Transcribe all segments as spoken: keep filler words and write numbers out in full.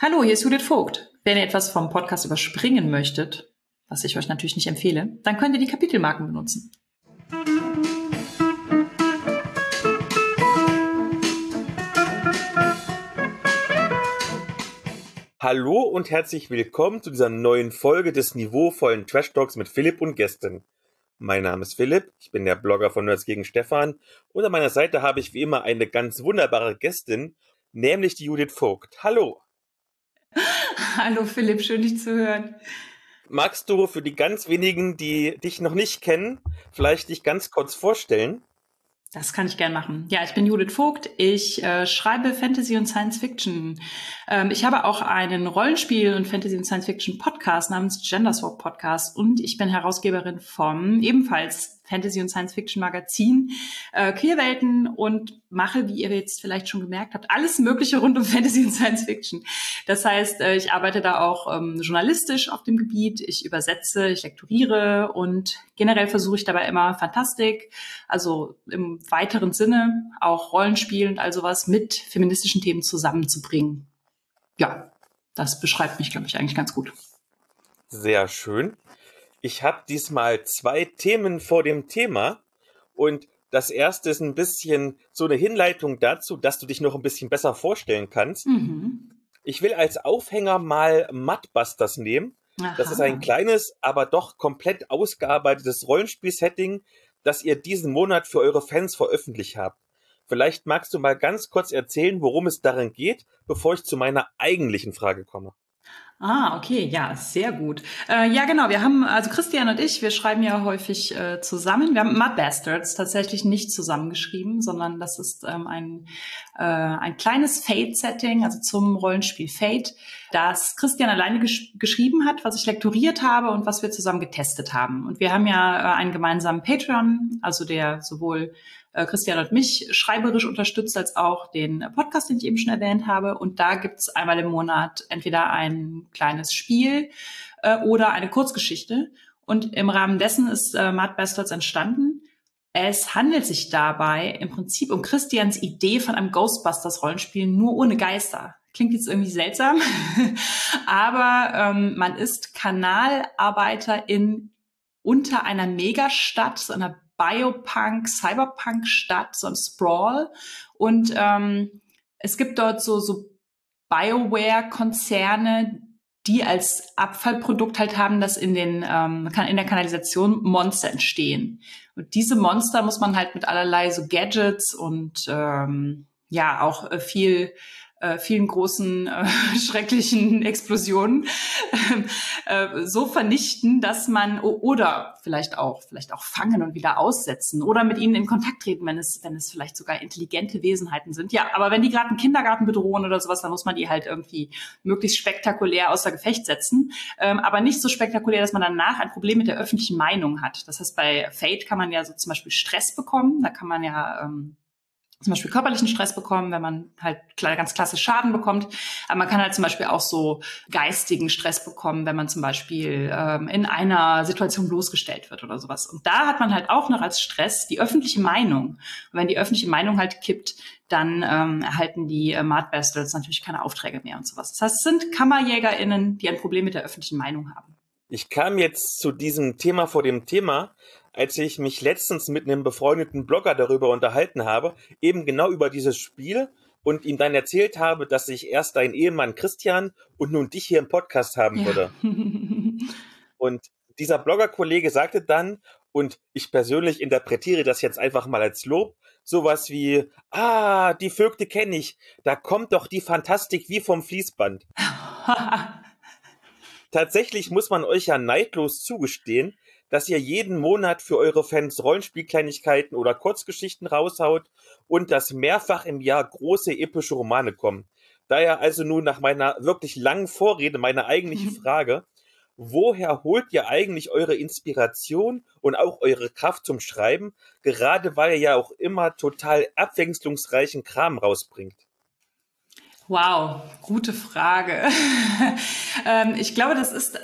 Hallo, hier ist Judith Vogt. Wenn ihr etwas vom Podcast überspringen möchtet, was ich euch natürlich nicht empfehle, dann könnt ihr die Kapitelmarken benutzen. Hallo und herzlich willkommen zu dieser neuen Folge des niveauvollen Trash Talks mit Philipp und Gästen. Mein Name ist Philipp, ich bin der Blogger von Nerds gegen Stefan und an meiner Seite habe ich wie immer eine ganz wunderbare Gästin, nämlich die Judith Vogt. Hallo! Hallo Philipp, schön dich zu hören. Magst du für die ganz wenigen, die dich noch nicht kennen, vielleicht dich ganz kurz vorstellen? Das kann ich gern machen. Ja, ich bin Judith Vogt. Ich äh, schreibe Fantasy und Science Fiction. Ähm, ich habe auch einen Rollenspiel- und Fantasy- und Science Fiction Podcast namens Genderswap Podcast und ich bin Herausgeberin vom ebenfalls Fantasy- und Science-Fiction-Magazin äh, Queerwelten und mache, wie ihr jetzt vielleicht schon gemerkt habt, alles Mögliche rund um Fantasy und Science-Fiction. Das heißt, äh, ich arbeite da auch ähm, journalistisch auf dem Gebiet, ich übersetze, ich lektoriere und generell versuche ich dabei immer Fantastik, also im weiteren Sinne auch Rollenspiel und all sowas mit feministischen Themen zusammenzubringen. Ja, das beschreibt mich, glaube ich, eigentlich ganz gut. Sehr schön. Ich habe diesmal zwei Themen vor dem Thema und das erste ist ein bisschen so eine Hinleitung dazu, dass du dich noch ein bisschen besser vorstellen kannst. Mhm. Ich will als Aufhänger mal Mudbusters nehmen. Aha. Das ist ein kleines, aber doch komplett ausgearbeitetes Rollenspiel-Setting, das ihr diesen Monat für eure Fans veröffentlicht habt. Vielleicht magst du mal ganz kurz erzählen, worum es darin geht, bevor ich zu meiner eigentlichen Frage komme. Ah, okay, ja, sehr gut. Äh, ja, genau, wir haben, also Christian und ich, wir schreiben ja häufig äh, zusammen. Wir haben Mudbustards tatsächlich nicht zusammengeschrieben, sondern das ist ähm, ein, äh, ein kleines Fate-Setting, also zum Rollenspiel Fate, das Christian alleine gesch- geschrieben hat, was ich lektoriert habe und was wir zusammen getestet haben. Und wir haben ja äh, einen gemeinsamen Patreon, also der sowohl Christian und mich schreiberisch unterstützt, als auch den Podcast, den ich eben schon erwähnt habe. Und da gibt's einmal im Monat entweder ein kleines Spiel äh, oder eine Kurzgeschichte. Und im Rahmen dessen ist äh, Mudbustards entstanden. Es handelt sich dabei im Prinzip um Christians Idee von einem Ghostbusters-Rollenspiel, nur ohne Geister. Klingt jetzt irgendwie seltsam, aber ähm, man ist Kanalarbeiter in unter einer Megastadt, so einer Biopunk, Cyberpunk-Stadt, so ein Sprawl. Und ähm, es gibt dort so, so BioWare-Konzerne, die als Abfallprodukt halt haben, dass in den ähm, in der Kanalisation Monster entstehen. Und diese Monster muss man halt mit allerlei so Gadgets und ähm, ja auch äh, viel äh, vielen großen äh, schrecklichen Explosionen äh, so vernichten, dass man oder vielleicht auch vielleicht auch fangen und wieder aussetzen oder mit ihnen in Kontakt treten, wenn es wenn es vielleicht sogar intelligente Wesenheiten sind. Ja, aber wenn die gerade einen Kindergarten bedrohen oder sowas, dann muss man die halt irgendwie möglichst spektakulär außer Gefecht setzen, ähm, aber nicht so spektakulär, dass man danach ein Problem mit der öffentlichen Meinung hat. Das heißt, bei Fate kann man ja so zum Beispiel Stress bekommen, da kann man ja ähm, zum Beispiel körperlichen Stress bekommen, wenn man halt ganz klassisch Schaden bekommt. Aber man kann halt zum Beispiel auch so geistigen Stress bekommen, wenn man zum Beispiel ähm, in einer Situation bloßgestellt wird oder sowas. Und da hat man halt auch noch als Stress die öffentliche Meinung. Und wenn die öffentliche Meinung halt kippt, dann ähm, erhalten die äh, Mudbustards natürlich keine Aufträge mehr und sowas. Das heißt, es sind KammerjägerInnen, die ein Problem mit der öffentlichen Meinung haben. Ich kam jetzt zu diesem Thema vor dem Thema, als ich mich letztens mit einem befreundeten Blogger darüber unterhalten habe, eben genau über dieses Spiel und ihm dann erzählt habe, dass ich erst deinen Ehemann Christian und nun dich hier im Podcast haben Ja. würde. Und dieser Blogger-Kollege sagte dann, und ich persönlich interpretiere das jetzt einfach mal als Lob, sowas wie, ah, die Vögte kenne ich, da kommt doch die Fantastik wie vom Fließband. Tatsächlich muss man euch ja neidlos zugestehen, dass ihr jeden Monat für eure Fans Rollenspielkleinigkeiten oder Kurzgeschichten raushaut und dass mehrfach im Jahr große epische Romane kommen. Daher also nun nach meiner wirklich langen Vorrede meine eigentliche Frage: Woher holt ihr eigentlich eure Inspiration und auch eure Kraft zum Schreiben, gerade weil ihr ja auch immer total abwechslungsreichen Kram rausbringt? Wow, gute Frage. ähm, ich glaube, das ist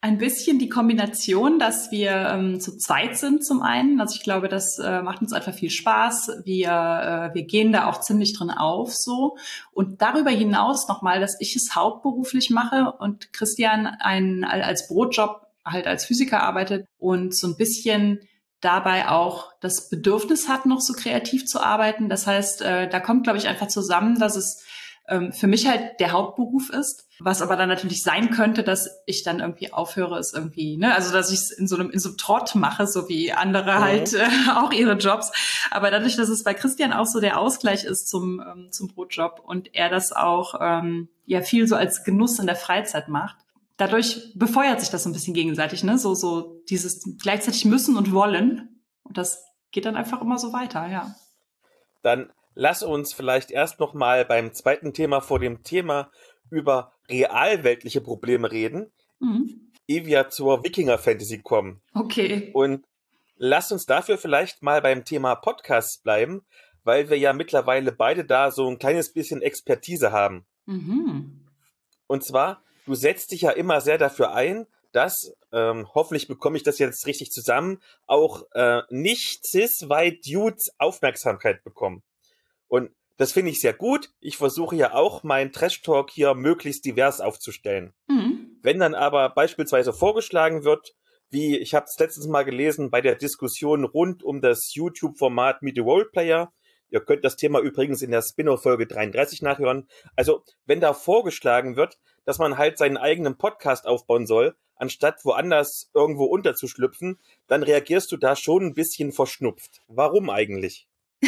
Ein bisschen die Kombination, dass wir ähm, zu zweit sind zum einen. Also ich glaube, das äh, macht uns einfach viel Spaß. Wir äh, wir gehen da auch ziemlich drin auf so. Und darüber hinaus nochmal, dass ich es hauptberuflich mache und Christian ein, als Brotjob halt als Physiker arbeitet und so ein bisschen dabei auch das Bedürfnis hat, noch so kreativ zu arbeiten. Das heißt, äh, da kommt, glaube ich, einfach zusammen, dass es ähm, für mich halt der Hauptberuf ist, was aber dann natürlich sein könnte, dass ich dann irgendwie aufhöre, es irgendwie, ne, also dass ich es in so einem in so einem Trott mache, so wie andere Mhm. halt äh, auch ihre Jobs. Aber dadurch, dass es bei Christian auch so der Ausgleich ist zum ähm, zum Brotjob und er das auch ähm, ja viel so als Genuss in der Freizeit macht, dadurch befeuert sich das so ein bisschen gegenseitig, ne, so so dieses gleichzeitig müssen und wollen und das geht dann einfach immer so weiter, ja. Dann lass uns vielleicht erst noch mal beim zweiten Thema vor dem Thema über realweltliche Probleme reden, Mhm. ehe wir zur Wikinger-Fantasy kommen. Okay. Und lass uns dafür vielleicht mal beim Thema Podcasts bleiben, weil wir ja mittlerweile beide da so ein kleines bisschen Expertise haben. Mhm. Und zwar, du setzt dich ja immer sehr dafür ein, dass, ähm, hoffentlich bekomme ich das jetzt richtig zusammen, auch äh, nicht cis-white-Dudes Aufmerksamkeit bekommen. Und das finde ich sehr gut. Ich versuche ja auch, meinen Trash-Talk hier möglichst divers aufzustellen. Mhm. Wenn dann aber beispielsweise vorgeschlagen wird, wie ich habe es letztens mal gelesen bei der Diskussion rund um das YouTube-Format Meet the Roleplayer. Ihr könnt das Thema übrigens in der Spin-off-Folge dreiunddreißig nachhören. Also, wenn da vorgeschlagen wird, dass man halt seinen eigenen Podcast aufbauen soll, anstatt woanders irgendwo unterzuschlüpfen, dann reagierst du da schon ein bisschen verschnupft. Warum eigentlich?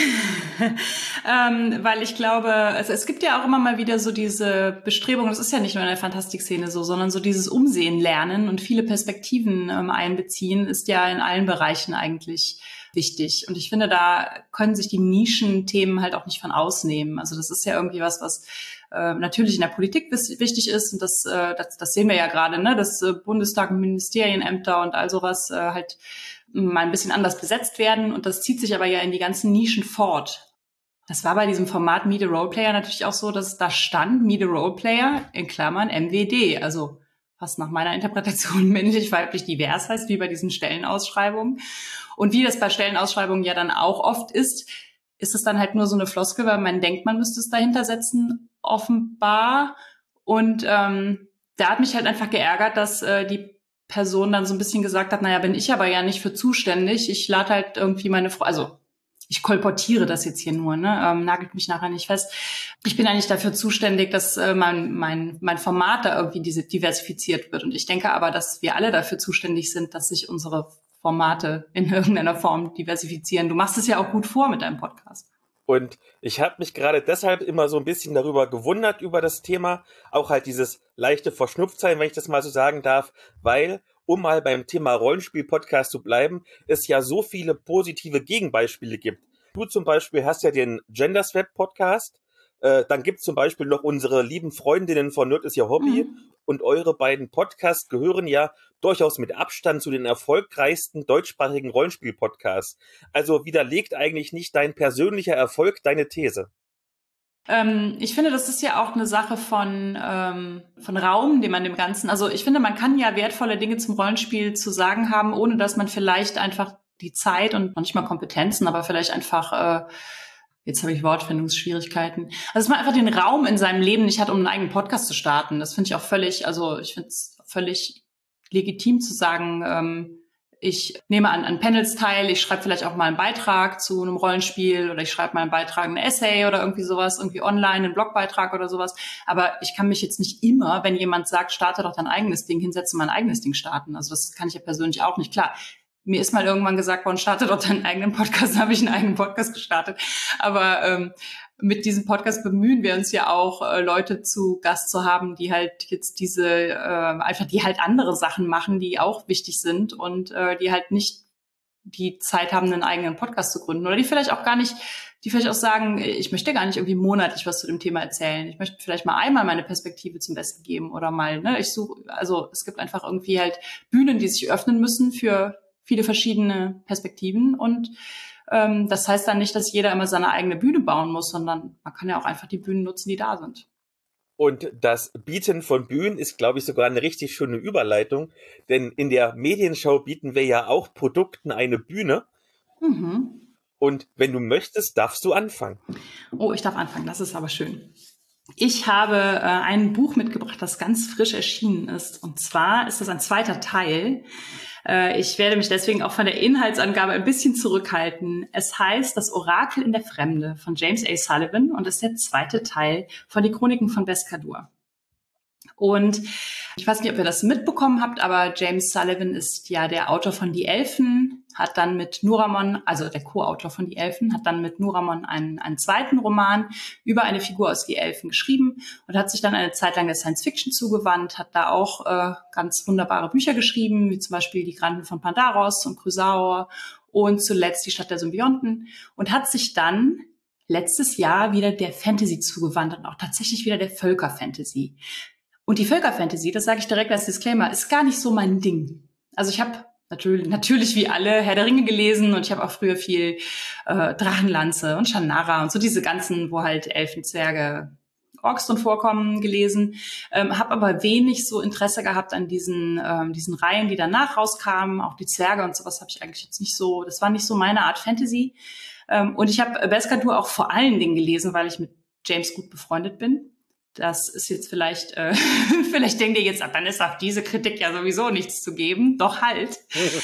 ähm, weil ich glaube, also es gibt ja auch immer mal wieder so diese Bestrebung, das ist ja nicht nur in der Fantastikszene so, sondern so dieses Umsehen lernen und viele Perspektiven ähm, einbeziehen, ist ja in allen Bereichen eigentlich wichtig. Und ich finde, da können sich die Nischenthemen halt auch nicht von ausnehmen. Also das ist ja irgendwie was, was äh, natürlich in der Politik wichtig ist. Und das, äh, das, das sehen wir ja gerade, ne, dass äh, Bundestag und Ministerienämter und all sowas äh, halt mal ein bisschen anders besetzt werden. Und das zieht sich aber ja in die ganzen Nischen fort. Das war bei diesem Format Meet the Roleplayer natürlich auch so, dass da stand Meet the Roleplayer in Klammern M W D, also was nach meiner Interpretation männlich, weiblich, divers heißt, wie bei diesen Stellenausschreibungen. Und wie das bei Stellenausschreibungen ja dann auch oft ist, ist es dann halt nur so eine Floskel, weil man denkt, man müsste es dahinter setzen, offenbar. Und ähm, da hat mich halt einfach geärgert, dass äh, die Person dann so ein bisschen gesagt hat, naja, bin ich aber ja nicht für zuständig. Ich lade halt irgendwie meine Frau, also ich kolportiere das jetzt hier nur, ne, ähm, nagelt mich nachher nicht fest. Ich bin eigentlich dafür zuständig, dass äh, mein, mein, mein Format da irgendwie diese diversifiziert wird. Und ich denke aber, dass wir alle dafür zuständig sind, dass sich unsere Formate in irgendeiner Form diversifizieren. Du machst es ja auch gut vor mit deinem Podcast. Und ich habe mich gerade deshalb immer so ein bisschen darüber gewundert, über das Thema, auch halt dieses leichte Verschnupftsein, wenn ich das mal so sagen darf, weil, um mal beim Thema Rollenspiel-Podcast zu bleiben, es ja so viele positive Gegenbeispiele gibt. Du zum Beispiel hast ja den Genderswap-Podcast, äh, dann gibt's zum Beispiel noch unsere lieben Freundinnen von Nerd ist Ihr Hobby, Mhm. und eure beiden Podcasts gehören ja durchaus mit Abstand zu den erfolgreichsten deutschsprachigen Rollenspiel-Podcasts. Also widerlegt eigentlich nicht dein persönlicher Erfolg deine These? Ähm, ich finde, das ist ja auch eine Sache von, ähm, von Raum, den man dem Ganzen, also ich finde, man kann ja wertvolle Dinge zum Rollenspiel zu sagen haben, ohne dass man vielleicht einfach die Zeit und noch nicht mal Kompetenzen, aber vielleicht einfach, äh, jetzt habe ich Wortfindungsschwierigkeiten, also dass man einfach den Raum in seinem Leben nicht hat, um einen eigenen Podcast zu starten. Das finde ich auch völlig, also ich finde es völlig legitim zu sagen, ähm, ich nehme an, an Panels teil, ich schreibe vielleicht auch mal einen Beitrag zu einem Rollenspiel oder ich schreibe mal einen Beitrag, ein Essay oder irgendwie sowas, irgendwie online, einen Blogbeitrag oder sowas. Aber ich kann mich jetzt nicht immer, wenn jemand sagt, starte doch dein eigenes Ding, hinsetzen, mein eigenes Ding starten. Also das kann ich ja persönlich auch nicht. Klar, mir ist mal irgendwann gesagt worden, starte doch deinen eigenen Podcast, dann habe ich einen eigenen Podcast gestartet. Aber ähm, mit diesem Podcast bemühen wir uns ja auch, äh, Leute zu Gast zu haben, die halt jetzt diese, äh, einfach die halt andere Sachen machen, die auch wichtig sind und äh, die halt nicht die Zeit haben, einen eigenen Podcast zu gründen. Oder die vielleicht auch gar nicht, die vielleicht auch sagen, ich möchte gar nicht irgendwie monatlich was zu dem Thema erzählen. Ich möchte vielleicht mal einmal meine Perspektive zum Besten geben oder mal, ne, ich suche, also es gibt einfach irgendwie halt Bühnen, die sich öffnen müssen für viele verschiedene Perspektiven und ähm, das heißt dann nicht, dass jeder immer seine eigene Bühne bauen muss, sondern man kann ja auch einfach die Bühnen nutzen, die da sind. Und das Bieten von Bühnen ist, glaube ich, sogar eine richtig schöne Überleitung, denn in der Medienschau bieten wir ja auch Produkten eine Bühne. Mhm. Und wenn du möchtest, darfst du anfangen. Oh, ich darf anfangen, das ist aber schön. Ich habe äh, ein Buch mitgebracht, das ganz frisch erschienen ist. Und zwar ist das ein zweiter Teil. Äh, ich werde mich deswegen auch von der Inhaltsangabe ein bisschen zurückhalten. Es heißt Das Orakel in der Fremde von James A. Sullivan und ist der zweite Teil von Die Chroniken von Beskador. Und ich weiß nicht, ob ihr das mitbekommen habt, aber James Sullivan ist ja der Autor von Die Elfen, hat dann mit Nuramon, also der Co-Autor von Die Elfen, hat dann mit Nuramon einen, einen zweiten Roman über eine Figur aus Die Elfen geschrieben und hat sich dann eine Zeit lang der Science-Fiction zugewandt, hat da auch äh, ganz wunderbare Bücher geschrieben, wie zum Beispiel Die Granden von Pandaros und Chrysaor und zuletzt Die Stadt der Symbionten und hat sich dann letztes Jahr wieder der Fantasy zugewandt und auch tatsächlich wieder der Völkerfantasy. Und die Völkerfantasy, das sage ich direkt als Disclaimer, ist gar nicht so mein Ding. Also ich habe natürlich, natürlich wie alle Herr der Ringe gelesen und ich habe auch früher viel äh, Drachenlanze und Shannara und so diese ganzen, wo halt Elfen, Zwerge, Orks drin vorkommen, gelesen. Ähm, habe aber wenig so Interesse gehabt an diesen ähm, diesen Reihen, die danach rauskamen. Auch die Zwerge und sowas habe ich eigentlich jetzt nicht so, das war nicht so meine Art Fantasy. Ähm, und ich habe Beskador auch vor allen Dingen gelesen, weil ich mit James gut befreundet bin. Das ist jetzt vielleicht, äh, vielleicht denkt ihr jetzt, ach, dann ist auf diese Kritik ja sowieso nichts zu geben. Doch halt.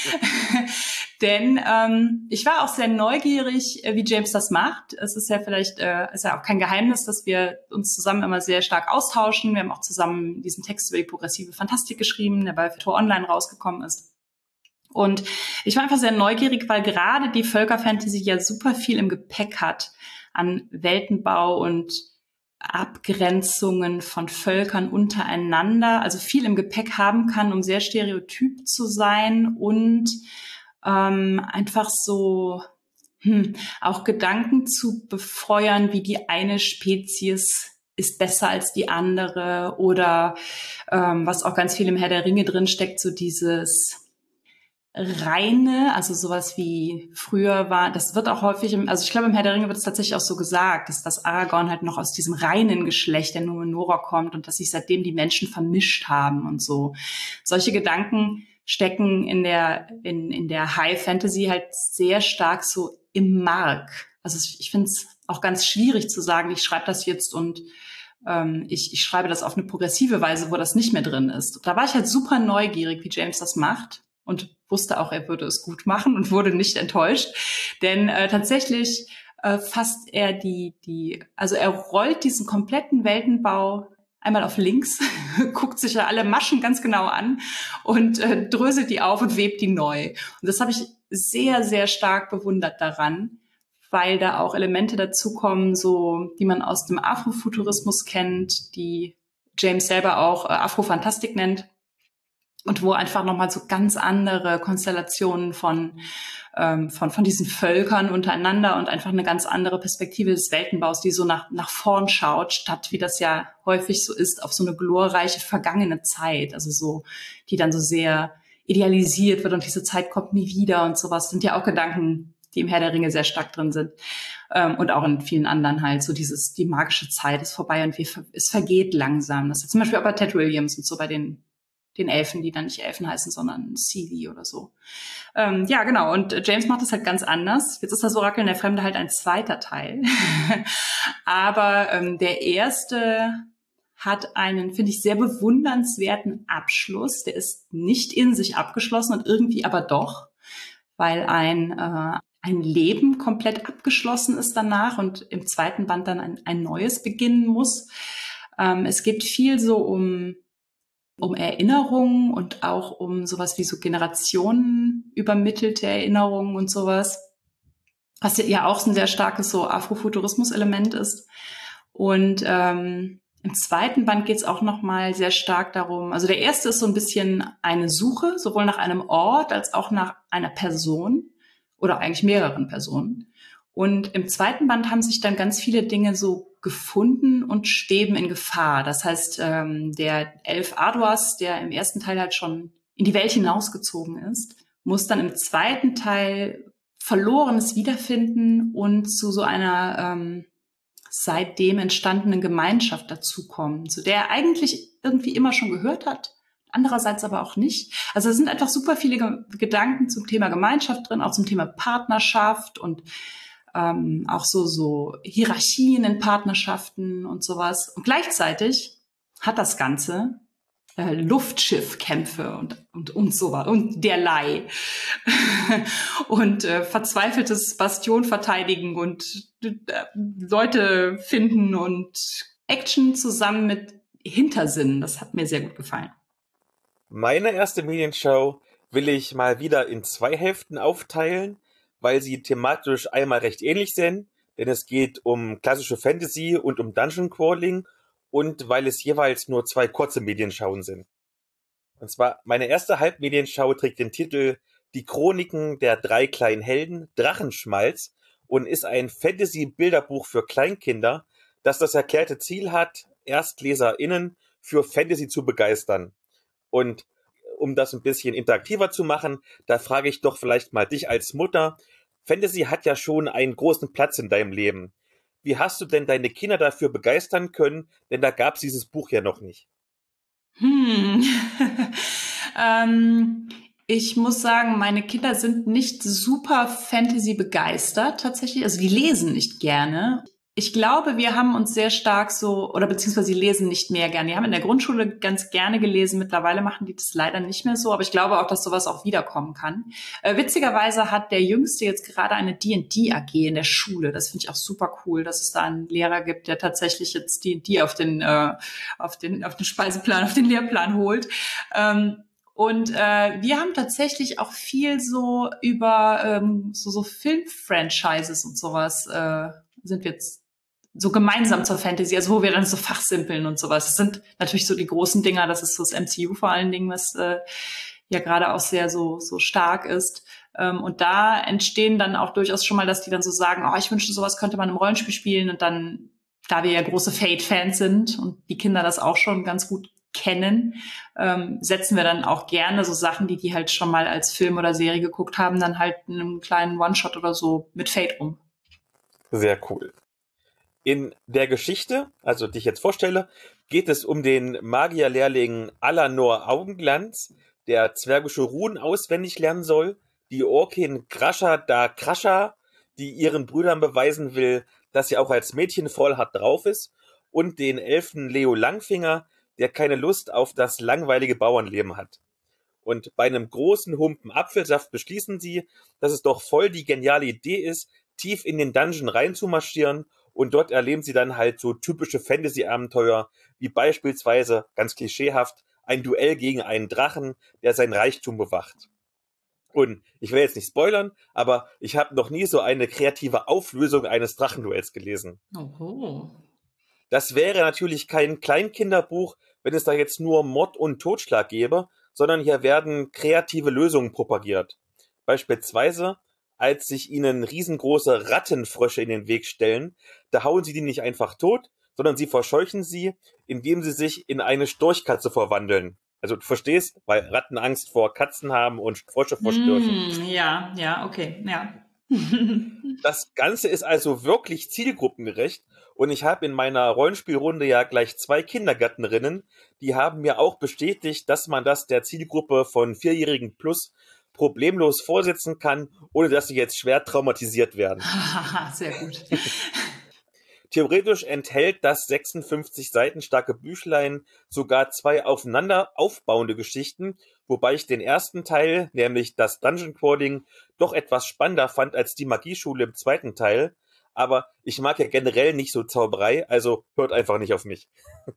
Denn ähm, ich war auch sehr neugierig, wie James das macht. Es ist ja vielleicht, äh, ist ja auch kein Geheimnis, dass wir uns zusammen immer sehr stark austauschen. Wir haben auch zusammen diesen Text über die progressive Fantastik geschrieben, der bei Tor Online rausgekommen ist. Und ich war einfach sehr neugierig, weil gerade die Völkerfantasy ja super viel im Gepäck hat an Weltenbau und Abgrenzungen von Völkern untereinander, also viel im Gepäck haben kann, um sehr stereotyp zu sein und ähm, einfach so hm, auch Gedanken zu befeuern, wie die eine Spezies ist besser als die andere oder ähm, was auch ganz viel im Herr der Ringe drin steckt, so dieses Reine, also sowas wie früher war, das wird auch häufig, im, also ich glaube im Herr der Ringe wird es tatsächlich auch so gesagt, dass das Aragorn halt noch aus diesem reinen Geschlecht der Numenora kommt und dass sich seitdem die Menschen vermischt haben und so. Solche Gedanken stecken in der in in der High Fantasy halt sehr stark so im Mark. Also ich finde es auch ganz schwierig zu sagen, ich schreibe das jetzt und ähm, ich, ich schreibe das auf eine progressive Weise, wo das nicht mehr drin ist. Da war ich halt super neugierig, wie James das macht. Und wusste auch, er würde es gut machen und wurde nicht enttäuscht. Denn äh, tatsächlich äh, fasst er die, die, also er rollt diesen kompletten Weltenbau einmal auf links, guckt sich ja alle Maschen ganz genau an und äh, dröselt die auf und webt die neu. Und das habe ich sehr, sehr stark bewundert daran, weil da auch Elemente dazukommen, so die man aus dem Afrofuturismus kennt, die James selber auch äh, Afrofantastik nennt. Und wo einfach nochmal so ganz andere Konstellationen von, ähm, von, von diesen Völkern untereinander und einfach eine ganz andere Perspektive des Weltenbaus, die so nach, nach vorn schaut, statt wie das ja häufig so ist, auf so eine glorreiche vergangene Zeit. Also so, die dann so sehr idealisiert wird und diese Zeit kommt nie wieder und sowas. Das sind ja auch Gedanken, die im Herr der Ringe sehr stark drin sind. Ähm, und auch in vielen anderen halt so dieses, die magische Zeit ist vorbei und wir, es vergeht langsam. Das ist zum Beispiel auch bei Ted Williams und so bei den den Elfen, die dann nicht Elfen heißen, sondern Seelie oder so. Ähm, ja, genau. Und James macht das halt ganz anders. Jetzt ist das Orakel in der Fremde halt ein zweiter Teil. Aber ähm, der erste hat einen, finde ich, sehr bewundernswerten Abschluss. Der ist nicht in sich abgeschlossen und irgendwie aber doch, weil ein, äh, ein Leben komplett abgeschlossen ist danach und im zweiten Band dann ein, ein neues beginnen muss. Ähm, es geht viel so um um Erinnerungen und auch um sowas wie so Generationen übermittelte Erinnerungen und sowas, was ja auch ein sehr starkes so Afrofuturismus-Element ist. Und ähm, im zweiten Band geht es auch nochmal sehr stark darum, also der erste ist so ein bisschen eine Suche, sowohl nach einem Ort als auch nach einer Person oder eigentlich mehreren Personen. Und im zweiten Band haben sich dann ganz viele Dinge so gefunden und stehen in Gefahr. Das heißt, ähm, der Elf Ardoas, der im ersten Teil halt schon in die Welt hinausgezogen ist, muss dann im zweiten Teil Verlorenes wiederfinden und zu so einer, ähm, seitdem entstandene Gemeinschaft dazukommen, zu der er eigentlich irgendwie immer schon gehört hat, andererseits aber auch nicht. Also es sind einfach super viele Ge- Gedanken zum Thema Gemeinschaft drin, auch zum Thema Partnerschaft und ähm, auch so, so Hierarchien in Partnerschaften und sowas. Und gleichzeitig hat das Ganze äh, Luftschiffkämpfe und, und, und sowas und derlei. und äh, verzweifeltes Bastion verteidigen und äh, Leute finden und Action zusammen mit Hintersinn. Das hat mir sehr gut gefallen. Meine erste Medienschau will ich mal wieder in zwei Hälften aufteilen, weil sie thematisch einmal recht ähnlich sind, denn es geht um klassische Fantasy und um Dungeon Crawling und weil es jeweils nur zwei kurze Medienschauen sind. Und zwar, meine erste Halbmedienschau trägt den Titel Die Chroniken der drei kleinen Helden, Drachenschmalz, und ist ein Fantasy-Bilderbuch für Kleinkinder, das das erklärte Ziel hat, ErstleserInnen für Fantasy zu begeistern. Und um das ein bisschen interaktiver zu machen, da frage ich doch vielleicht mal dich als Mutter. Fantasy hat ja schon einen großen Platz in deinem Leben. Wie hast du denn deine Kinder dafür begeistern können? Denn da gab es dieses Buch ja noch nicht. Hm. ähm, ich muss sagen, meine Kinder sind nicht super Fantasy begeistert tatsächlich. Also die lesen nicht gerne. Ich glaube, wir haben uns sehr stark so, oder beziehungsweise sie lesen nicht mehr gerne. Die haben in der Grundschule ganz gerne gelesen. Mittlerweile machen die das leider nicht mehr so. Aber ich glaube auch, dass sowas auch wiederkommen kann. Äh, witzigerweise hat der Jüngste jetzt gerade eine D und D-A G in der Schule. Das finde ich auch super cool, dass es da einen Lehrer gibt, der tatsächlich jetzt D und D auf den, äh, auf den, auf den Speiseplan, auf den Lehrplan holt. Ähm, Und äh, wir haben tatsächlich auch viel so über ähm, so, so Film-Franchises und sowas äh, sind wir jetzt so gemeinsam zur Fantasy, also wo wir dann so fachsimpeln und sowas. Das sind natürlich so die großen Dinger, das ist so das M C U vor allen Dingen, was äh, ja gerade auch sehr so so stark ist. Ähm, und da entstehen dann auch durchaus schon mal, dass die dann so sagen, oh, ich wünschte, sowas könnte man im Rollenspiel spielen. Und dann, da wir ja große Fate-Fans sind und die Kinder das auch schon ganz gut kennen, ähm, setzen wir dann auch gerne so Sachen, die die halt schon mal als Film oder Serie geguckt haben, dann halt in einem kleinen One-Shot oder so mit Fate um. Sehr cool. In der Geschichte, also die ich jetzt vorstelle, geht es um den Magierlehrling Alanor Augenglanz, der zwergische Runen auswendig lernen soll, die Orkin Krascha da Krascha, die ihren Brüdern beweisen will, dass sie auch als Mädchen voll hart drauf ist, und den Elfen Leo Langfinger, der keine Lust auf das langweilige Bauernleben hat. Und bei einem großen Humpen Apfelsaft beschließen sie, dass es doch voll die geniale Idee ist, tief in den Dungeon reinzumarschieren, und dort erleben sie dann halt so typische Fantasy-Abenteuer, wie beispielsweise, ganz klischeehaft, ein Duell gegen einen Drachen, der sein Reichtum bewacht. Und ich will jetzt nicht spoilern, aber ich habe noch nie so eine kreative Auflösung eines Drachenduells gelesen. Oho. Das wäre natürlich kein Kleinkinderbuch, wenn es da jetzt nur Mord und Totschlag gäbe, sondern hier werden kreative Lösungen propagiert. Beispielsweise, als sich ihnen riesengroße Rattenfrösche in den Weg stellen, da hauen sie die nicht einfach tot, sondern sie verscheuchen sie, indem sie sich in eine Storchkatze verwandeln. Also du verstehst, weil Ratten Angst vor Katzen haben und Frösche vor Störchen. Mm, ja, ja, okay, ja. Das Ganze ist also wirklich zielgruppengerecht, und ich habe in meiner Rollenspielrunde ja gleich zwei Kindergärtnerinnen, die haben mir auch bestätigt, dass man das der Zielgruppe von Vierjährigen plus problemlos vorsetzen kann, ohne dass sie jetzt schwer traumatisiert werden. Sehr gut. Theoretisch enthält das sechsundfünfzig Seiten starke Büchlein sogar zwei aufeinander aufbauende Geschichten, wobei ich den ersten Teil, nämlich das Dungeon Crawling, doch etwas spannender fand als die Magieschule im zweiten Teil. Aber ich mag ja generell nicht so Zauberei, also hört einfach nicht auf mich.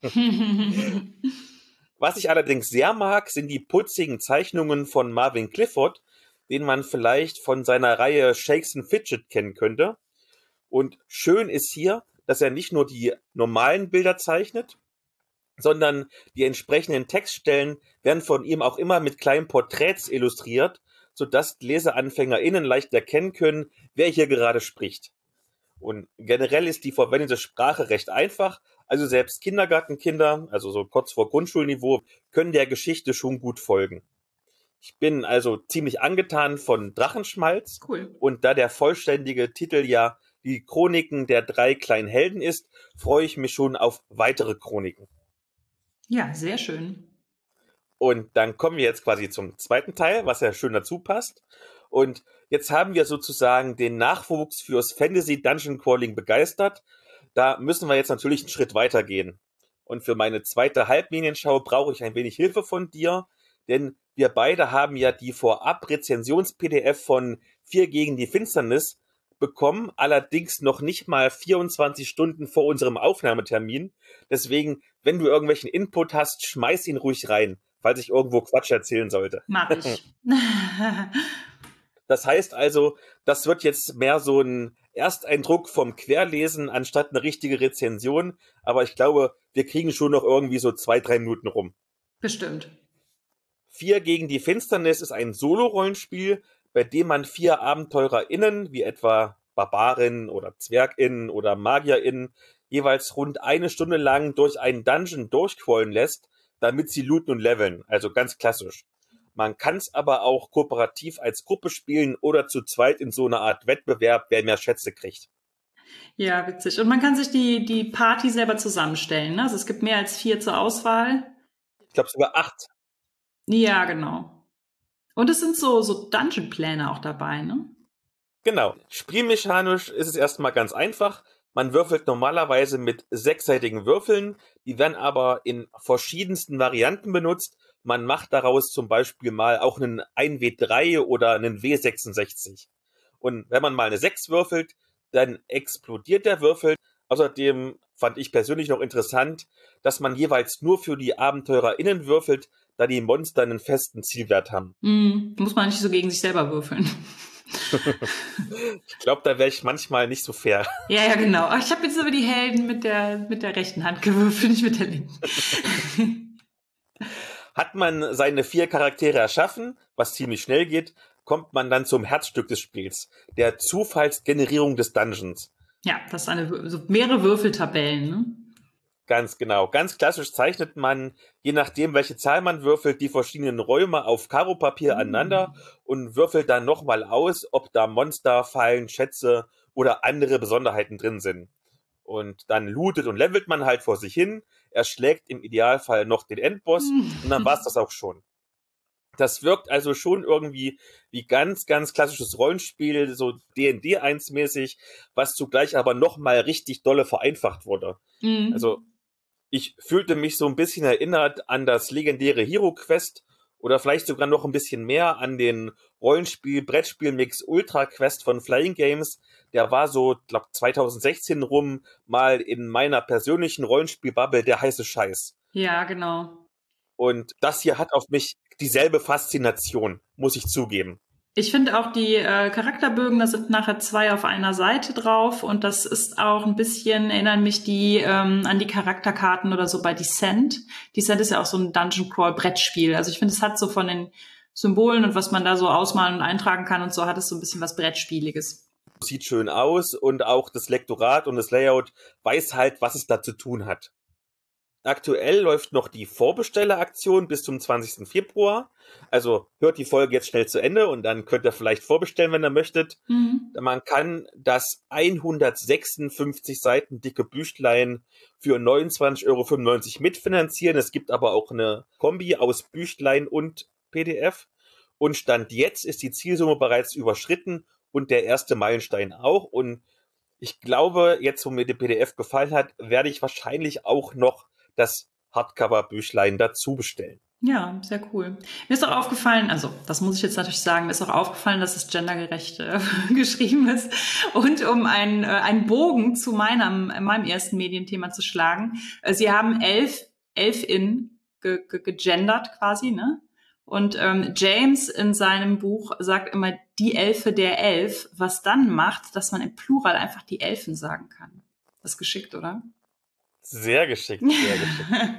Was ich allerdings sehr mag, sind die putzigen Zeichnungen von Marvin Clifford, den man vielleicht von seiner Reihe Shakes and Fidget kennen könnte. Und schön ist hier, dass er nicht nur die normalen Bilder zeichnet, sondern die entsprechenden Textstellen werden von ihm auch immer mit kleinen Porträts illustriert, sodass LeseranfängerInnen leicht erkennen können, wer hier gerade spricht. Und generell ist die verwendete Sprache recht einfach, also selbst Kindergartenkinder, also so kurz vor Grundschulniveau, können der Geschichte schon gut folgen. Ich bin also ziemlich angetan von Drachenschmalz, Cool. und da der vollständige Titel ja die Chroniken der drei kleinen Helden ist, freue ich mich schon auf weitere Chroniken. Ja, sehr schön. Und dann kommen wir jetzt quasi zum zweiten Teil, was ja schön dazu passt. Und jetzt haben wir sozusagen den Nachwuchs fürs Fantasy Dungeon Crawling begeistert. Da müssen wir jetzt natürlich einen Schritt weiter gehen. Und für meine zweite Halbminienschau brauche ich ein wenig Hilfe von dir, denn wir beide haben ja die Vorab-Rezensions-P D F von Vier gegen die Finsternis bekommen, allerdings noch nicht mal vierundzwanzig Stunden vor unserem Aufnahmetermin. Deswegen, wenn du irgendwelchen Input hast, schmeiß ihn ruhig rein, falls ich irgendwo Quatsch erzählen sollte. Mach ich. Das heißt also, das wird jetzt mehr so ein Ersteindruck vom Querlesen anstatt eine richtige Rezension. Aber ich glaube, wir kriegen schon noch irgendwie so zwei, drei Minuten rum. Bestimmt. Vier gegen die Finsternis ist ein Solo-Rollenspiel, bei dem man vier AbenteurerInnen, wie etwa Barbarinnen oder ZwergInnen oder MagierInnen, jeweils rund eine Stunde lang durch einen Dungeon durchquollen lässt, damit sie looten und leveln. Also ganz klassisch. Man kann es aber auch kooperativ als Gruppe spielen oder zu zweit in so einer Art Wettbewerb, wer mehr Schätze kriegt. Ja, witzig. Und man kann sich die, die Party selber zusammenstellen, ne? Also es gibt mehr als vier zur Auswahl. Ich glaube sogar acht. Ja, genau. Und es sind so, so Dungeon-Pläne auch dabei, ne? Genau. Spielmechanisch ist es erstmal ganz einfach. Man würfelt normalerweise mit sechsseitigen Würfeln. Die werden aber in verschiedensten Varianten benutzt. Man macht daraus zum Beispiel mal auch einen eins W drei oder einen W sechsundsechzig. Und wenn man mal eine sechs würfelt, dann explodiert der Würfel. Außerdem fand ich persönlich noch interessant, dass man jeweils nur für die AbenteurerInnen würfelt, da die Monster einen festen Zielwert haben. Mm, muss man nicht so gegen sich selber würfeln. Ich glaube, da wäre ich manchmal nicht so fair. Ja, ja, genau. Ach, ich habe jetzt aber die Helden mit der, mit der rechten Hand gewürfelt, nicht mit der linken. Hat man seine vier Charaktere erschaffen, was ziemlich schnell geht, kommt man dann zum Herzstück des Spiels, der Zufallsgenerierung des Dungeons. Ja, das ist eine, so mehrere Würfeltabellen, ne? Ganz genau. Ganz klassisch zeichnet man, je nachdem, welche Zahl man würfelt, die verschiedenen Räume auf Karopapier aneinander und würfelt dann nochmal aus, ob da Monster, Fallen, Schätze oder andere Besonderheiten drin sind. Und dann lootet und levelt man halt vor sich hin, erschlägt im Idealfall noch den Endboss und dann war's das auch schon. Das wirkt also schon irgendwie wie ganz, ganz klassisches Rollenspiel, so D und D eins mäßig, was zugleich aber nochmal richtig dolle vereinfacht wurde. Mhm. Also ich fühlte mich so ein bisschen erinnert an das legendäre Hero Quest oder vielleicht sogar noch ein bisschen mehr an den Rollenspiel-Brettspiel-Mix Ultra Quest von Flying Games. Der war so, glaube zwanzig sechzehn rum mal in meiner persönlichen Rollenspiel-Bubble der heiße Scheiß. Ja, genau. Und das hier hat auf mich dieselbe Faszination, muss ich zugeben. Ich finde auch die äh, Charakterbögen, da sind nachher zwei auf einer Seite drauf und das ist auch ein bisschen, erinnern mich die ähm, an die Charakterkarten oder so bei Descent. Descent ist ja auch so ein Dungeon-Crawl-Brettspiel. Also ich finde, es hat so von den Symbolen und was man da so ausmalen und eintragen kann und so, hat es so ein bisschen was Brettspieliges. Sieht schön aus und auch das Lektorat und das Layout weiß halt, was es da zu tun hat. Aktuell läuft noch die Vorbestelleraktion bis zum zwanzigsten Februar. Also hört die Folge jetzt schnell zu Ende und dann könnt ihr vielleicht vorbestellen, wenn ihr möchtet. Mhm. Man kann das hundertsechsundfünfzig Seiten dicke Büchlein für neunundzwanzig Euro fünfundneunzig mitfinanzieren. Es gibt aber auch eine Kombi aus Büchlein und P D F. Und Stand jetzt ist die Zielsumme bereits überschritten und der erste Meilenstein auch. Und ich glaube, jetzt wo mir die P D F gefallen hat, werde ich wahrscheinlich auch noch das Hardcover-Büchlein dazu bestellen. Ja, sehr cool. Mir ist auch aufgefallen, also das muss ich jetzt natürlich sagen, mir ist auch aufgefallen, dass es gendergerecht äh, geschrieben ist. Und um einen, äh, einen Bogen zu meinem, meinem ersten Medienthema zu schlagen, äh, sie haben elf, elf in ge, ge, gegendert quasi, ne? Und ähm, James in seinem Buch sagt immer die Elfe der Elf, was dann macht, dass man im Plural einfach die Elfen sagen kann. Das ist geschickt, oder? Sehr geschickt, sehr geschickt.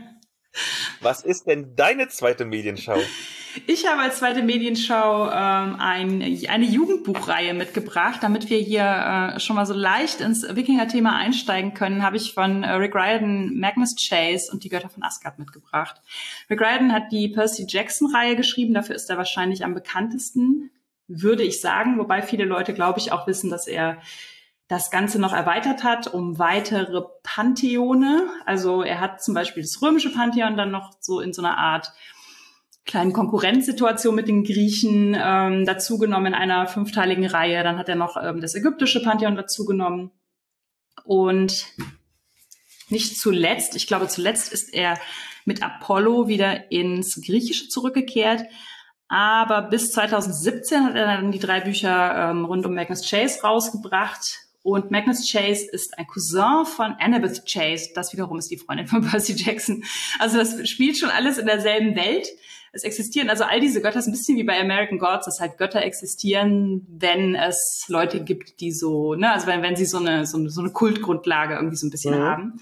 Was ist denn deine zweite Medienschau? Ich habe als zweite Medienschau ähm, ein, eine Jugendbuchreihe mitgebracht, damit wir hier äh, schon mal so leicht ins Wikinger-Thema einsteigen können, habe ich von äh, Rick Riordan Magnus Chase und die Götter von Asgard mitgebracht. Rick Riordan hat die Percy Jackson-Reihe geschrieben, dafür ist er wahrscheinlich am bekanntesten, würde ich sagen, wobei viele Leute, glaube ich, auch wissen, dass er das Ganze noch erweitert hat um weitere Pantheone. Also er hat zum Beispiel das römische Pantheon dann noch so in so einer Art kleinen Konkurrenzsituation mit den Griechen ähm, dazugenommen in einer fünfteiligen Reihe. Dann hat er noch ähm, das ägyptische Pantheon dazugenommen. Und nicht zuletzt, ich glaube zuletzt ist er mit Apollo wieder ins Griechische zurückgekehrt. Aber bis zwanzig siebzehn hat er dann die drei Bücher ähm, rund um Magnus Chase rausgebracht. Und Magnus Chase ist ein Cousin von Annabeth Chase. Das wiederum ist die Freundin von Percy Jackson. Also das spielt schon alles in derselben Welt. Es existieren also all diese Götter, ist ein bisschen wie bei American Gods, dass halt Götter existieren, wenn es Leute gibt, die so, ne, also wenn, wenn sie so eine, so eine, so eine Kultgrundlage irgendwie so ein bisschen mhm. haben.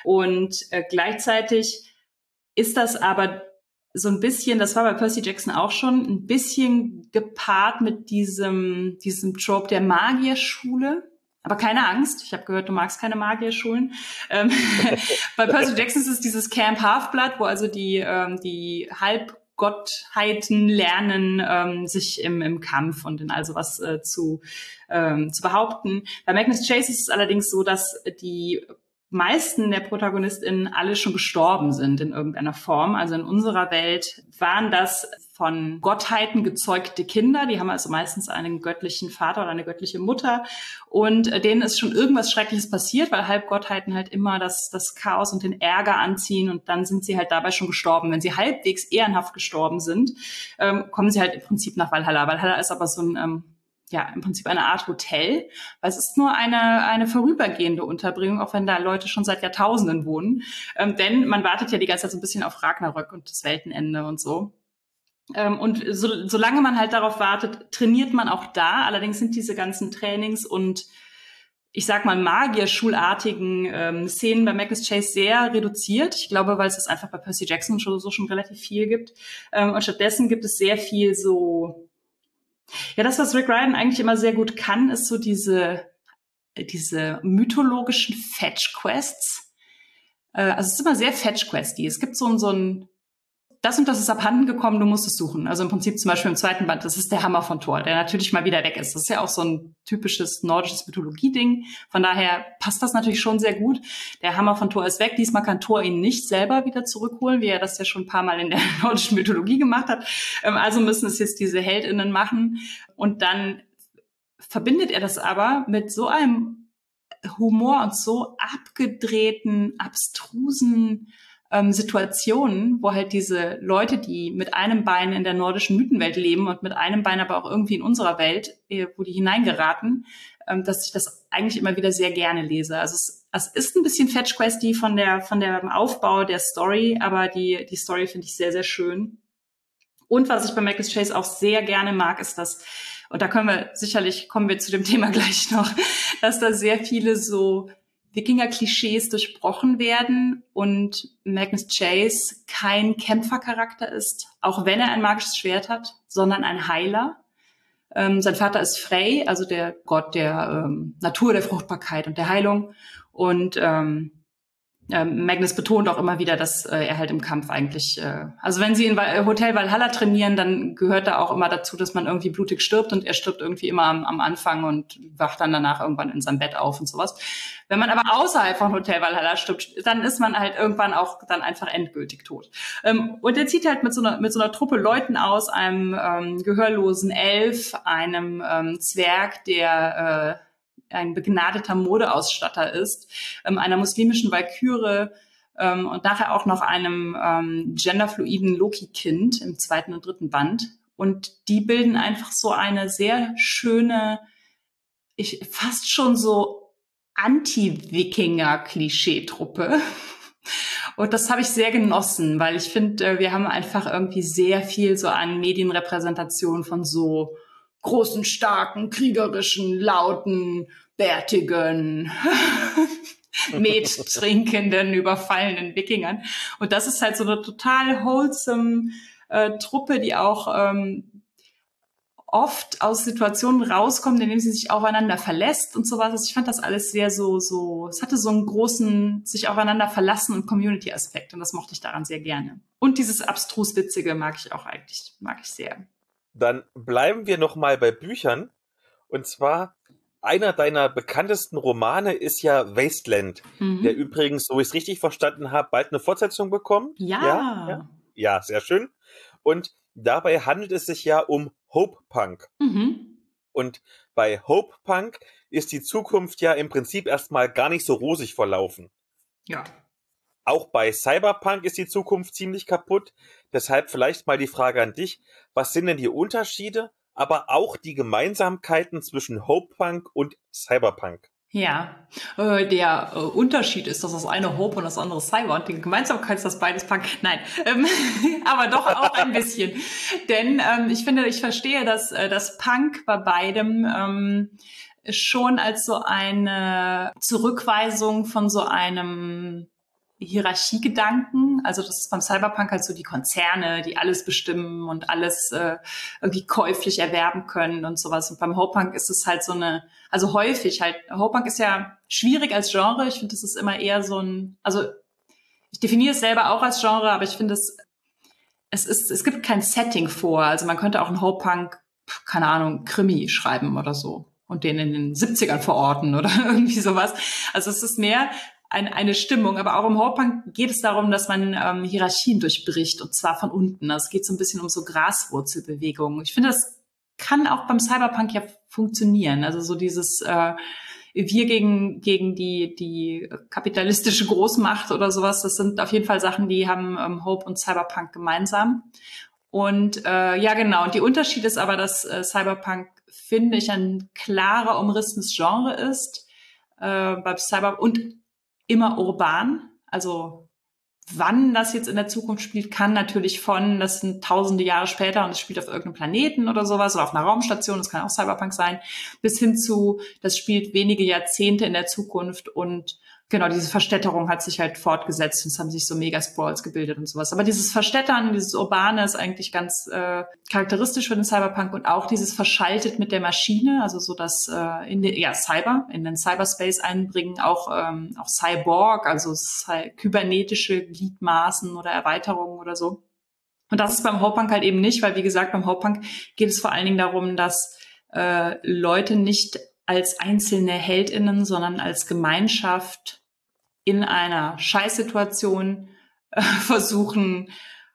Und äh, gleichzeitig ist das aber so ein bisschen, das war bei Percy Jackson auch schon, ein bisschen gepaart mit diesem, diesem Trope der Magierschule. Aber keine Angst, ich habe gehört, du magst keine Magierschulen. Ähm, bei Percy Jackson ist es dieses Camp Half-Blood, wo also die, ähm, die Halbgottheiten lernen, ähm, sich im, im Kampf und in all sowas äh, zu, ähm, zu behaupten. Bei Magnus Chase ist es allerdings so, dass die meisten der ProtagonistInnen alle schon gestorben sind in irgendeiner Form. Also in unserer Welt waren das von Gottheiten gezeugte Kinder. Die haben also meistens einen göttlichen Vater oder eine göttliche Mutter. Und denen ist schon irgendwas Schreckliches passiert, weil Halbgottheiten halt immer das, das Chaos und den Ärger anziehen. Und dann sind sie halt dabei schon gestorben. Wenn sie halbwegs ehrenhaft gestorben sind, ähm, kommen sie halt im Prinzip nach Valhalla. Valhalla ist aber so ein... Ähm, ja, im Prinzip eine Art Hotel, weil es ist nur eine eine vorübergehende Unterbringung, auch wenn da Leute schon seit Jahrtausenden wohnen. Ähm, denn man wartet ja die ganze Zeit so ein bisschen auf Ragnarök und das Weltenende und so. Ähm, und so, solange man halt darauf wartet, trainiert man auch da. Allerdings sind diese ganzen Trainings und ich sag mal Magierschulartigen ähm, Szenen bei Magnus Chase sehr reduziert. Ich glaube, weil es das einfach bei Percy Jackson schon, so schon relativ viel gibt. Ähm, und stattdessen gibt es sehr viel so Ja, das, was Rick Riordan eigentlich immer sehr gut kann, ist so diese, diese mythologischen Fetch-Quests. Äh, also es ist immer sehr Fetch-Questy. Es gibt so ein, so ein, das und das ist abhanden gekommen, du musst es suchen. Also im Prinzip zum Beispiel im zweiten Band, das ist der Hammer von Thor, der natürlich mal wieder weg ist. Das ist ja auch so ein typisches nordisches Mythologie-Ding. Von daher passt das natürlich schon sehr gut. Der Hammer von Thor ist weg. Diesmal kann Thor ihn nicht selber wieder zurückholen, wie er das ja schon ein paar Mal in der nordischen Mythologie gemacht hat. Also müssen es jetzt diese HeldInnen machen. Und dann verbindet er das aber mit so einem Humor und so abgedrehten, abstrusen Ähm, Situationen, wo halt diese Leute, die mit einem Bein in der nordischen Mythenwelt leben und mit einem Bein aber auch irgendwie in unserer Welt, äh, wo die hineingeraten, ähm, dass ich das eigentlich immer wieder sehr gerne lese. Also es, es ist ein bisschen Fetch-Questy von der von dem Aufbau der Story, aber die die Story finde ich sehr, sehr schön. Und was ich bei Magnus Chase auch sehr gerne mag, ist, dass, und da können wir sicherlich, kommen wir zu dem Thema gleich noch, dass da sehr viele so Wikinger-Klischees durchbrochen werden und Magnus Chase kein Kämpfercharakter ist, auch wenn er ein magisches Schwert hat, sondern ein Heiler. Ähm, sein Vater ist Frey, also der Gott der ähm, Natur, der Fruchtbarkeit und der Heilung. Und ähm, ähm, Magnus betont auch immer wieder, dass äh, er halt im Kampf eigentlich, äh, also wenn sie in Val- Hotel Valhalla trainieren, dann gehört da auch immer dazu, dass man irgendwie blutig stirbt und er stirbt irgendwie immer am, am Anfang und wacht dann danach irgendwann in seinem Bett auf und sowas. Wenn man aber außerhalb von Hotel Valhalla stirbt, dann ist man halt irgendwann auch dann einfach endgültig tot. Ähm, und er zieht halt mit so einer, mit so einer Truppe Leuten aus, einem ähm, gehörlosen Elf, einem ähm, Zwerg, der äh, ein begnadeter Modeausstatter ist, ähm, einer muslimischen Walküre ähm, und nachher auch noch einem ähm, genderfluiden Loki-Kind im zweiten und dritten Band. Und die bilden einfach so eine sehr schöne, ich fast schon so Anti-Wikinger-Klischee-Truppe. Und das habe ich sehr genossen, weil ich finde, wir haben einfach irgendwie sehr viel so an Medienrepräsentation von so großen, starken, kriegerischen, lauten, bärtigen, Met trinkenden, überfallenen Wikingern. Und das ist halt so eine total wholesome äh, Truppe, die auch ähm, oft aus Situationen rauskommt, in denen sie sich aufeinander verlässt und sowas. Also ich fand das alles sehr so, so, es hatte so einen großen sich aufeinander verlassen und Community-Aspekt und das mochte ich daran sehr gerne. Und dieses abstrus-Witzige mag ich auch eigentlich, mag ich sehr. Dann bleiben wir noch mal bei Büchern. Und zwar einer deiner bekanntesten Romane ist ja Wasteland, der Mhm. übrigens, so wie ich es richtig verstanden habe, bald eine Fortsetzung bekommt. Ja, ja, Ja. ja, sehr schön. Und dabei handelt es sich ja um Hope Punk. Mhm. Und bei Hope Punk ist die Zukunft ja im Prinzip erstmal gar nicht so rosig verlaufen. Ja. Auch bei Cyberpunk ist die Zukunft ziemlich kaputt. Deshalb vielleicht mal die Frage an dich. Was sind denn die Unterschiede, aber auch die Gemeinsamkeiten zwischen Hope Punk und Cyberpunk? Ja, äh, der äh, Unterschied ist, dass das eine Hope und das andere Cyber und die Gemeinsamkeit ist, dass beides Punk. Nein, ähm, aber doch auch ein bisschen. Denn ähm, ich finde, ich verstehe, dass äh, das Punk bei beidem ähm, schon als so eine Zurückweisung von so einem Hierarchiegedanken, also das ist beim Cyberpunk halt so die Konzerne, die alles bestimmen und alles äh, irgendwie käuflich erwerben können und sowas. Und beim Hope-Punk ist es halt so eine, also häufig halt, Hope-Punk ist ja schwierig als Genre. Ich finde, das ist immer eher so ein, also ich definiere es selber auch als Genre, aber ich finde es, es ist, es gibt kein Setting vor. Also man könnte auch einen Hope-Punk, keine Ahnung, Krimi schreiben oder so und den in den siebzigern verorten oder irgendwie sowas. Also es ist mehr ein, eine Stimmung, aber auch im Hope-Punk geht es darum, dass man ähm, Hierarchien durchbricht und zwar von unten. Also es geht so ein bisschen um so Graswurzelbewegungen. Ich finde, das kann auch beim Cyberpunk ja funktionieren. Also so dieses äh, wir gegen gegen die die kapitalistische Großmacht oder sowas. Das sind auf jeden Fall Sachen, die haben ähm, Hope und Cyberpunk gemeinsam. Und äh, ja, genau. Und die Unterschied ist aber, dass äh, Cyberpunk, finde ich, ein klarer umrissenes Genre ist. Äh, bei Cyber und immer urban. Also wann das jetzt in der Zukunft spielt, kann natürlich von, das sind tausende Jahre später und es spielt auf irgendeinem Planeten oder sowas oder auf einer Raumstation, das kann auch Cyberpunk sein, bis hin zu, das spielt wenige Jahrzehnte in der Zukunft und genau, diese Verstädterung hat sich halt fortgesetzt und es haben sich so Megasprawls gebildet und sowas. Aber dieses Verstädtern, dieses Urbane ist eigentlich ganz äh, charakteristisch für den Cyberpunk und auch dieses verschaltet mit der Maschine, also so das äh, in den, ja, Cyber, in den Cyberspace einbringen, auch, ähm, auch Cyborg, also cy- kybernetische Gliedmaßen oder Erweiterungen oder so. Und das ist beim Hauptpunk halt eben nicht, weil wie gesagt, beim Hauptpunk geht es vor allen Dingen darum, dass äh, Leute nicht als einzelne HeldInnen, sondern als Gemeinschaft in einer Scheißsituation äh, versuchen,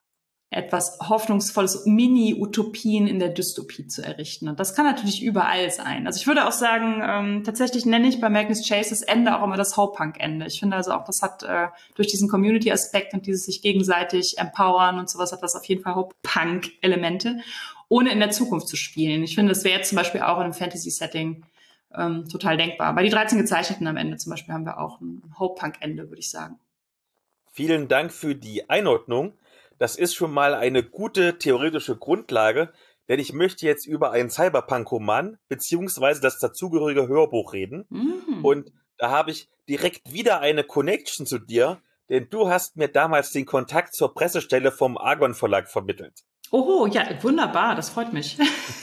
etwas Hoffnungsvolles, Mini-Utopien in der Dystopie zu errichten. Und das kann natürlich überall sein. Also ich würde auch sagen, ähm, tatsächlich nenne ich bei Magnus Chase das Ende auch immer das Hauptpunk-Ende. Ich finde also auch, das hat äh, durch diesen Community-Aspekt und dieses sich gegenseitig empowern und sowas hat das auf jeden Fall Hauptpunk-Elemente, ohne in der Zukunft zu spielen. Ich finde, das wäre jetzt zum Beispiel auch in einem Fantasy-Setting ähm, total denkbar. Bei die dreizehn Gezeichneten am Ende zum Beispiel haben wir auch ein Hauptpunk-Ende, würde ich sagen. Vielen Dank für die Einordnung. Das ist schon mal eine gute theoretische Grundlage, denn ich möchte jetzt über einen Cyberpunk-Roman beziehungsweise das dazugehörige Hörbuch reden. Mhm. Und da habe ich direkt wieder eine Connection zu dir, denn du hast mir damals den Kontakt zur Pressestelle vom Argon Verlag vermittelt. Oho, ja, wunderbar, das freut mich.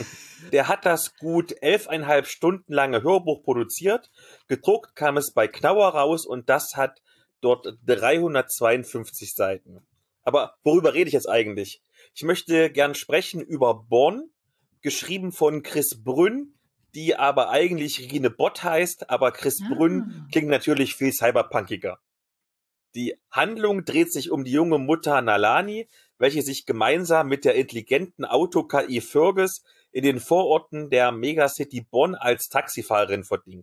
Der hat das gut elfeinhalb Stunden lange Hörbuch produziert. Gedruckt kam es bei Knauer raus und das hat dort dreihundertzweiundfünfzig Seiten. Aber worüber rede ich jetzt eigentlich? Ich möchte gern sprechen über Born, geschrieben von Chris Brünn, die aber eigentlich Regine Bott heißt, aber Chris Brünn Ah. klingt natürlich viel cyberpunkiger. Die Handlung dreht sich um die junge Mutter Nalani, welche sich gemeinsam mit der intelligenten Auto-K I Fergus in den Vororten der Megacity Bonn als Taxifahrerin verdingt.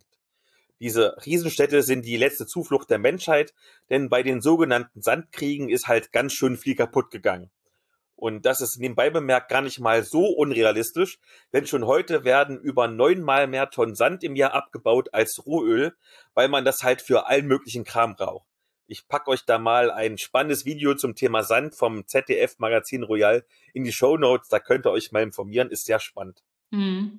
Diese Riesenstädte sind die letzte Zuflucht der Menschheit, denn bei den sogenannten Sandkriegen ist halt ganz schön viel kaputt gegangen. Und das ist nebenbei bemerkt gar nicht mal so unrealistisch, denn schon heute werden über neunmal mehr Tonnen Sand im Jahr abgebaut als Rohöl, weil man das halt für allen möglichen Kram braucht. Ich pack euch da mal ein spannendes Video zum Thema Sand vom Z D F-Magazin Royal in die Shownotes, da könnt ihr euch mal informieren, ist sehr spannend. Mhm.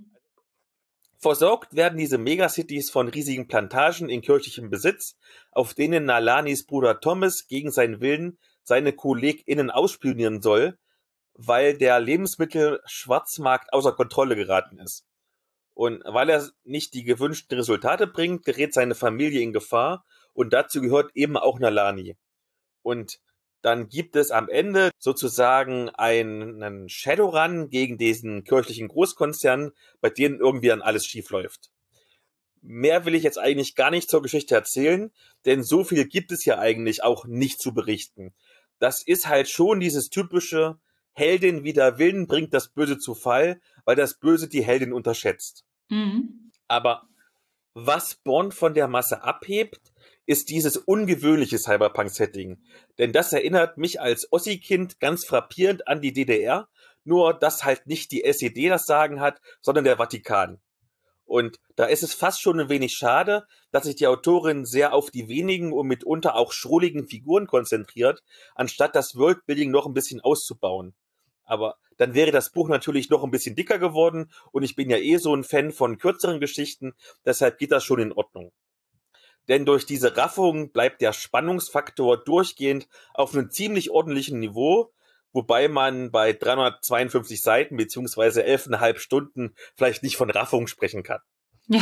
Versorgt werden diese Megacities von riesigen Plantagen in kirchlichem Besitz, auf denen Nalanis Bruder Thomas gegen seinen Willen seine KollegInnen ausspionieren soll, weil der Lebensmittelschwarzmarkt außer Kontrolle geraten ist. Und weil er nicht die gewünschten Resultate bringt, gerät seine Familie in Gefahr und dazu gehört eben auch Nalani. Und dann gibt es am Ende sozusagen einen Shadowrun gegen diesen kirchlichen Großkonzern, bei denen irgendwie dann alles schief läuft. mehr will ich jetzt eigentlich gar nicht zur Geschichte erzählen, denn so viel gibt es ja eigentlich auch nicht zu berichten. Das ist halt schon dieses typische Heldin wider Willen bringt das Böse zu Fall, weil das Böse die Heldin unterschätzt. Mhm. Aber was Bond von der Masse abhebt, ist dieses ungewöhnliche Cyberpunk-Setting. Denn das erinnert mich als Ossi-Kind ganz frappierend an die D D R, nur dass halt nicht die S E D das Sagen hat, sondern der Vatikan. Und da ist es fast schon ein wenig schade, dass sich die Autorin sehr auf die wenigen und mitunter auch schrulligen Figuren konzentriert, anstatt das Worldbuilding noch ein bisschen auszubauen. Aber dann wäre das Buch natürlich noch ein bisschen dicker geworden und ich bin ja eh so ein Fan von kürzeren Geschichten, deshalb geht das schon in Ordnung. Denn durch diese Raffung bleibt der Spannungsfaktor durchgehend auf einem ziemlich ordentlichen Niveau, wobei man bei dreihundertzweiundfünfzig Seiten beziehungsweise elfeinhalb Stunden vielleicht nicht von Raffung sprechen kann. Ja,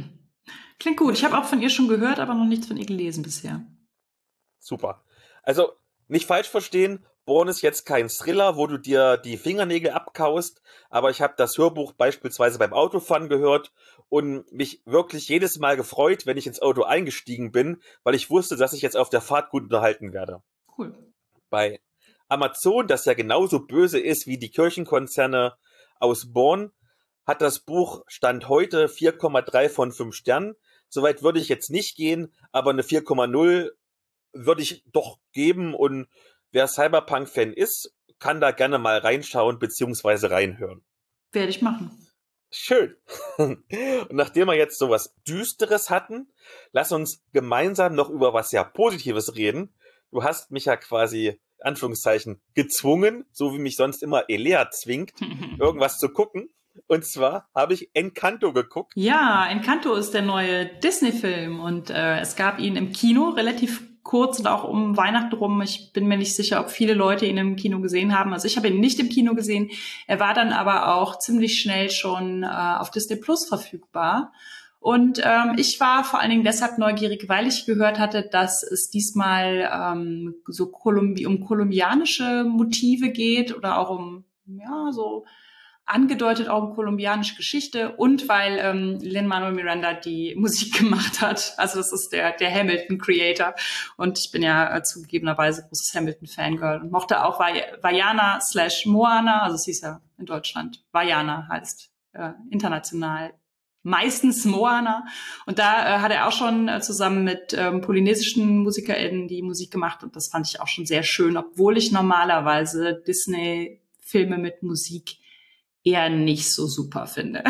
klingt gut. Ich habe auch von ihr schon gehört, aber noch nichts von ihr gelesen bisher. Super. Also, nicht falsch verstehen, Bourne ist jetzt kein Thriller, wo du dir die Fingernägel abkaust, aber ich habe das Hörbuch beispielsweise beim Autofahren gehört und mich wirklich jedes Mal gefreut, wenn ich ins Auto eingestiegen bin, weil ich wusste, dass ich jetzt auf der Fahrt gut unterhalten werde. Cool. Bei Amazon, das ja genauso böse ist wie die Kirchenkonzerne aus Bourne, hat das Buch Stand heute vier Komma drei von fünf Sternen. Soweit würde ich jetzt nicht gehen, aber eine vier Komma null würde ich doch geben und wer Cyberpunk-Fan ist, kann da gerne mal reinschauen bzw. reinhören. Werde ich machen. Schön. Und nachdem wir jetzt sowas Düsteres hatten, lass uns gemeinsam noch über was sehr Positives reden. Du hast mich ja quasi, Anführungszeichen, gezwungen, so wie mich sonst immer Elea zwingt, irgendwas zu gucken. Und zwar habe ich Encanto geguckt. Ja, Encanto ist der neue Disney-Film und äh, es gab ihn im Kino relativ kurz und auch um Weihnachten rum. Ich bin mir nicht sicher, ob viele Leute ihn im Kino gesehen haben. Also ich habe ihn nicht im Kino gesehen. Er war dann aber auch ziemlich schnell schon äh, auf Disney Plus verfügbar. Und ähm, ich war vor allen Dingen deshalb neugierig, weil ich gehört hatte, dass es diesmal ähm, so Kolumbi- um kolumbianische Motive geht oder auch um, ja, so angedeutet auch um kolumbianische Geschichte und weil ähm, Lin-Manuel Miranda die Musik gemacht hat. Also das ist der der Hamilton-Creator und ich bin ja äh, zugegebenerweise großes Hamilton-Fangirl und mochte auch Vai- Vaiana slash Moana, also es hieß ja in Deutschland, Vaiana heißt äh, international meistens Moana. Und da äh, hat er auch schon äh, zusammen mit ähm, polynesischen MusikerInnen die Musik gemacht und das fand ich auch schon sehr schön, obwohl ich normalerweise Disney-Filme mit Musik eher nicht so super finde.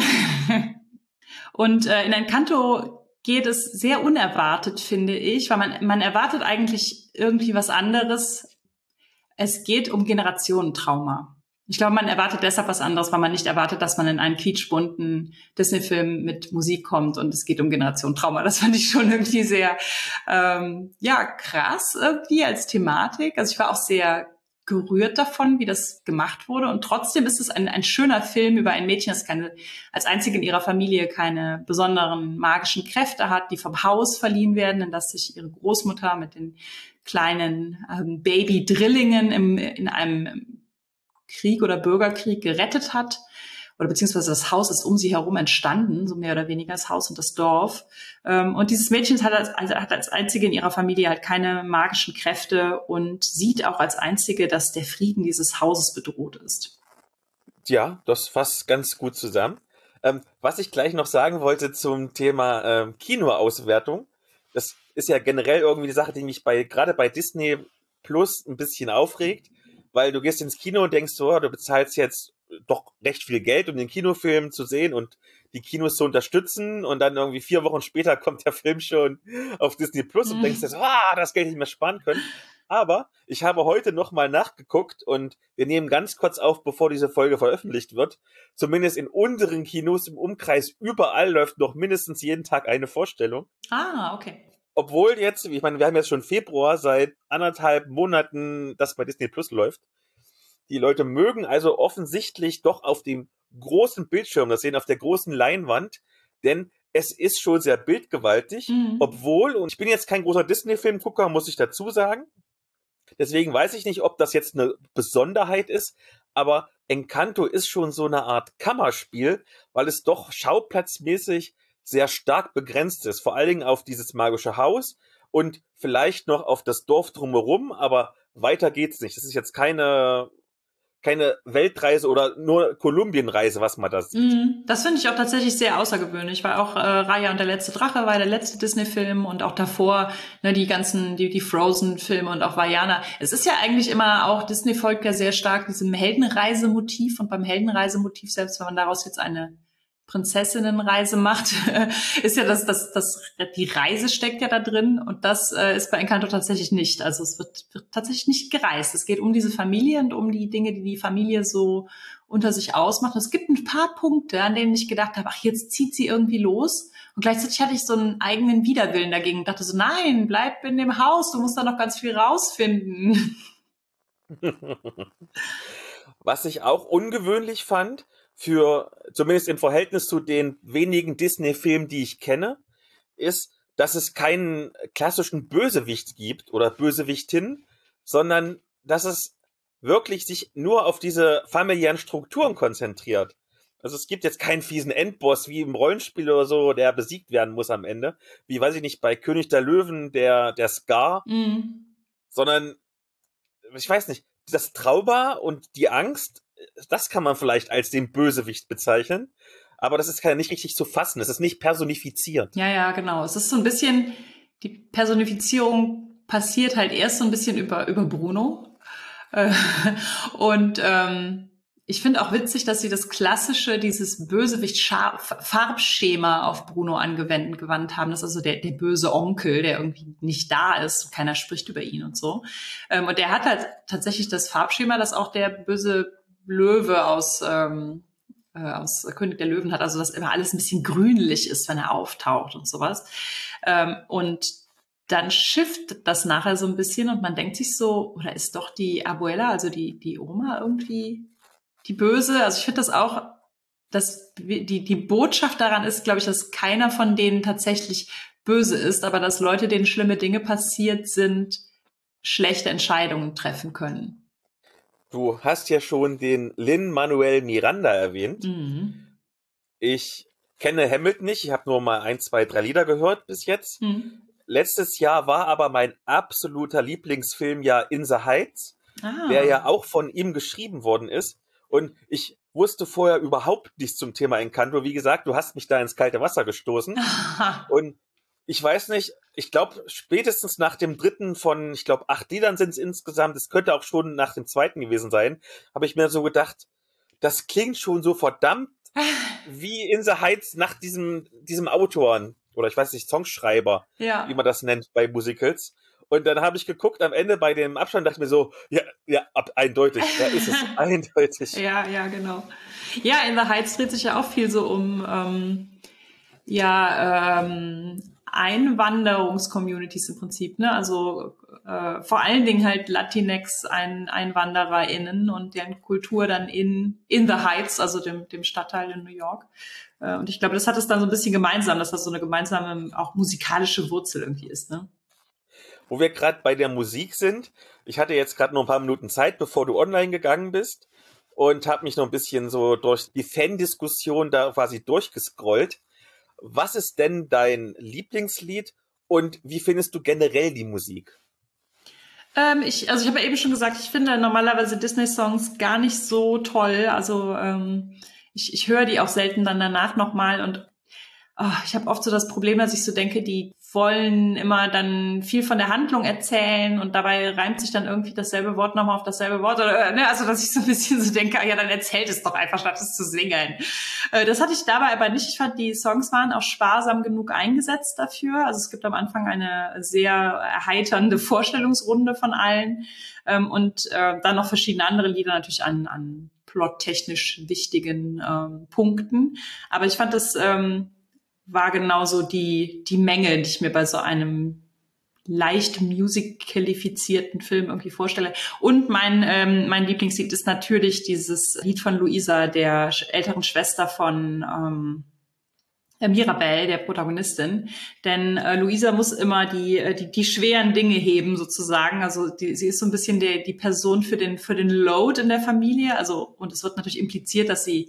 Und äh, in Encanto geht es sehr unerwartet, finde ich, weil man, man erwartet eigentlich irgendwie was anderes. Es geht um Generationentrauma. Ich glaube, man erwartet deshalb was anderes, weil man nicht erwartet, dass man in einen quietschbunten Disney-Film mit Musik kommt und es geht um Generationentrauma. Das fand ich schon irgendwie sehr, ähm, ja, krass irgendwie als Thematik. Also ich war auch sehr gerührt davon, wie das gemacht wurde. Und trotzdem ist es ein, ein schöner Film über ein Mädchen, das keine, als einzige in ihrer Familie keine besonderen magischen Kräfte hat, die vom Haus verliehen werden, in das sich ihre Großmutter mit den kleinen ähm, Baby-Drillingen im, in einem Krieg oder Bürgerkrieg gerettet hat. Oder beziehungsweise das Haus ist um sie herum entstanden, so mehr oder weniger das Haus und das Dorf. Und dieses Mädchen hat als, also hat als einzige in ihrer Familie halt keine magischen Kräfte und sieht auch als einzige, dass der Frieden dieses Hauses bedroht ist. Ja, das fasst ganz gut zusammen. Ähm, was ich gleich noch sagen wollte zum Thema ähm, Kinoauswertung, das ist ja generell irgendwie die Sache, die mich bei gerade bei Disney Plus ein bisschen aufregt, weil du gehst ins Kino und denkst so, du bezahlst jetzt doch recht viel Geld, um den Kinofilm zu sehen und die Kinos zu unterstützen und dann irgendwie vier Wochen später kommt der Film schon auf Disney Plus und denkst dir so, ah, das Geld hätte ich mir sparen können. Aber ich habe heute nochmal nachgeguckt und wir nehmen ganz kurz auf, bevor diese Folge veröffentlicht wird. Zumindest in unseren Kinos im Umkreis überall läuft noch mindestens jeden Tag eine Vorstellung. Ah, okay. Obwohl jetzt, ich meine, wir haben jetzt schon Februar, seit anderthalb Monaten, das bei Disney Plus läuft. Die Leute mögen also offensichtlich doch auf dem großen Bildschirm das sehen, auf der großen Leinwand, denn es ist schon sehr bildgewaltig, mhm. obwohl, und ich bin jetzt kein großer Disney-Filmgucker, muss ich dazu sagen, deswegen weiß ich nicht, ob das jetzt eine Besonderheit ist, aber Encanto ist schon so eine Art Kammerspiel, weil es doch schauplatzmäßig sehr stark begrenzt ist. Vor allen Dingen auf dieses magische Haus und vielleicht noch auf das Dorf drumherum, aber weiter geht's nicht. Das ist jetzt keine, keine Weltreise oder nur Kolumbienreise, was man da sieht. Mm, das finde ich auch tatsächlich sehr außergewöhnlich, weil auch äh, Raya und der letzte Drache war der letzte Disney-Film und auch davor ne, die ganzen, die, die Frozen-Filme und auch Vaiana. Es ist ja eigentlich immer auch, Disney folgt ja sehr stark diesem Heldenreisemotiv und beim Heldenreisemotiv, selbst wenn man daraus jetzt eine Prinzessinnenreise macht, ist ja das, das, das, die Reise steckt ja da drin und das äh, ist bei Encanto tatsächlich nicht. Also es wird, wird tatsächlich nicht gereist. Es geht um diese Familie und um die Dinge, die die Familie so unter sich ausmacht. Und es gibt ein paar Punkte, an denen ich gedacht habe, ach, jetzt zieht sie irgendwie los. Und gleichzeitig hatte ich so einen eigenen Widerwillen dagegen und dachte so, nein, bleib in dem Haus, du musst da noch ganz viel rausfinden. Was ich auch ungewöhnlich fand, für, zumindest im Verhältnis zu den wenigen Disney-Filmen, die ich kenne, ist, dass es keinen klassischen Bösewicht gibt oder Bösewichtin, sondern dass es wirklich sich nur auf diese familiären Strukturen konzentriert. Also es gibt jetzt keinen fiesen Endboss wie im Rollenspiel oder so, der besiegt werden muss am Ende, wie, weiß ich nicht, bei König der Löwen, der, der Scar, Mhm. sondern, ich weiß nicht, das Trauma und die Angst, das kann man vielleicht als den Bösewicht bezeichnen, aber das ist ja nicht richtig zu fassen, es ist nicht personifiziert. Ja, ja, genau. Es ist so ein bisschen, die Personifizierung passiert halt erst so ein bisschen über, über Bruno. Äh, und ähm, ich finde auch witzig, dass sie das klassische, dieses Bösewicht-Farbschema auf Bruno angewendet gewandt haben. Das ist also der, der böse Onkel, der irgendwie nicht da ist. Keiner spricht über ihn und so. Ähm, und der hat halt tatsächlich das Farbschema, das auch der böse Löwe aus, ähm, äh, aus König der Löwen hat. Also, dass immer alles ein bisschen grünlich ist, wenn er auftaucht und sowas. Ähm, und dann shiftet das nachher so ein bisschen und man denkt sich so, oder ist doch die Abuela, also die, die Oma irgendwie die Böse? Also ich finde das auch, dass die, die Botschaft daran ist, glaube ich, dass keiner von denen tatsächlich böse ist, aber dass Leute, denen schlimme Dinge passiert sind, schlechte Entscheidungen treffen können. Du hast ja schon den Lin-Manuel Miranda erwähnt. Mhm. Ich kenne Hamilton nicht, ich habe nur mal ein, zwei, drei Lieder gehört bis jetzt. Mhm. Letztes Jahr war aber mein absoluter Lieblingsfilm ja In the Heights, Ah. der ja auch von ihm geschrieben worden ist. Und ich wusste vorher überhaupt nichts zum Thema Encanto. Wie gesagt, du hast mich da ins kalte Wasser gestoßen. Und ich weiß nicht, ich glaube, spätestens nach dem dritten von, ich glaube, acht Liedern sind es insgesamt, es könnte auch schon nach dem zweiten gewesen sein, habe ich mir so gedacht, das klingt schon so verdammt wie In the Heights nach diesem, diesem Autoren, oder ich weiß nicht, Songschreiber, Ja. wie man das nennt bei Musicals. Und dann habe ich geguckt, am Ende bei dem Abstand dachte ich mir so, ja, ja, ab, eindeutig, da ist es, eindeutig. Ja, ja, genau. Ja, In the Heights dreht sich ja auch viel so um, ähm, ja, ähm, Einwanderungscommunities im Prinzip, ne? Also äh, vor allen Dingen halt Latinx ein, EinwandererInnen und deren Kultur dann in in the Heights, also dem dem Stadtteil in New York. Äh, und ich glaube, das hat es dann so ein bisschen gemeinsam, dass das so eine gemeinsame, auch musikalische Wurzel irgendwie ist, ne? Wo wir gerade bei der Musik sind, ich hatte jetzt gerade noch ein paar Minuten Zeit, bevor du online gegangen bist und habe mich noch ein bisschen so durch die Fan-Diskussion da quasi durchgescrollt. Was ist denn dein Lieblingslied und wie findest du generell die Musik? Ähm, ich, also ich habe ja eben schon gesagt, ich finde normalerweise Disney-Songs gar nicht so toll. Also ähm, ich, ich höre die auch selten dann danach nochmal und oh, ich habe oft so das Problem, dass ich so denke, die wollen immer dann viel von der Handlung erzählen und dabei reimt sich dann irgendwie dasselbe Wort nochmal auf dasselbe Wort. Oder, ne? Also dass ich so ein bisschen so denke, ah, ja, dann erzählt es doch einfach, statt es zu singen. Äh, das hatte ich dabei aber nicht. Ich fand, die Songs waren auch sparsam genug eingesetzt dafür. Also es gibt am Anfang eine sehr erheiternde Vorstellungsrunde von allen ähm, und äh, dann noch verschiedene andere Lieder natürlich an, an plottechnisch wichtigen ähm, Punkten. Aber ich fand das... Ähm, war genauso die, die Menge, die ich mir bei so einem leicht musicalifizierten Film irgendwie vorstelle. Und mein, ähm, mein Lieblingslied ist natürlich dieses Lied von Luisa, der älteren Schwester von ähm, Mirabelle, der Protagonistin. Denn äh, Luisa muss immer die, die, die schweren Dinge heben, sozusagen. Also die, sie ist so ein bisschen der, die Person für den, für den Load in der Familie. Also, und es wird natürlich impliziert, dass sie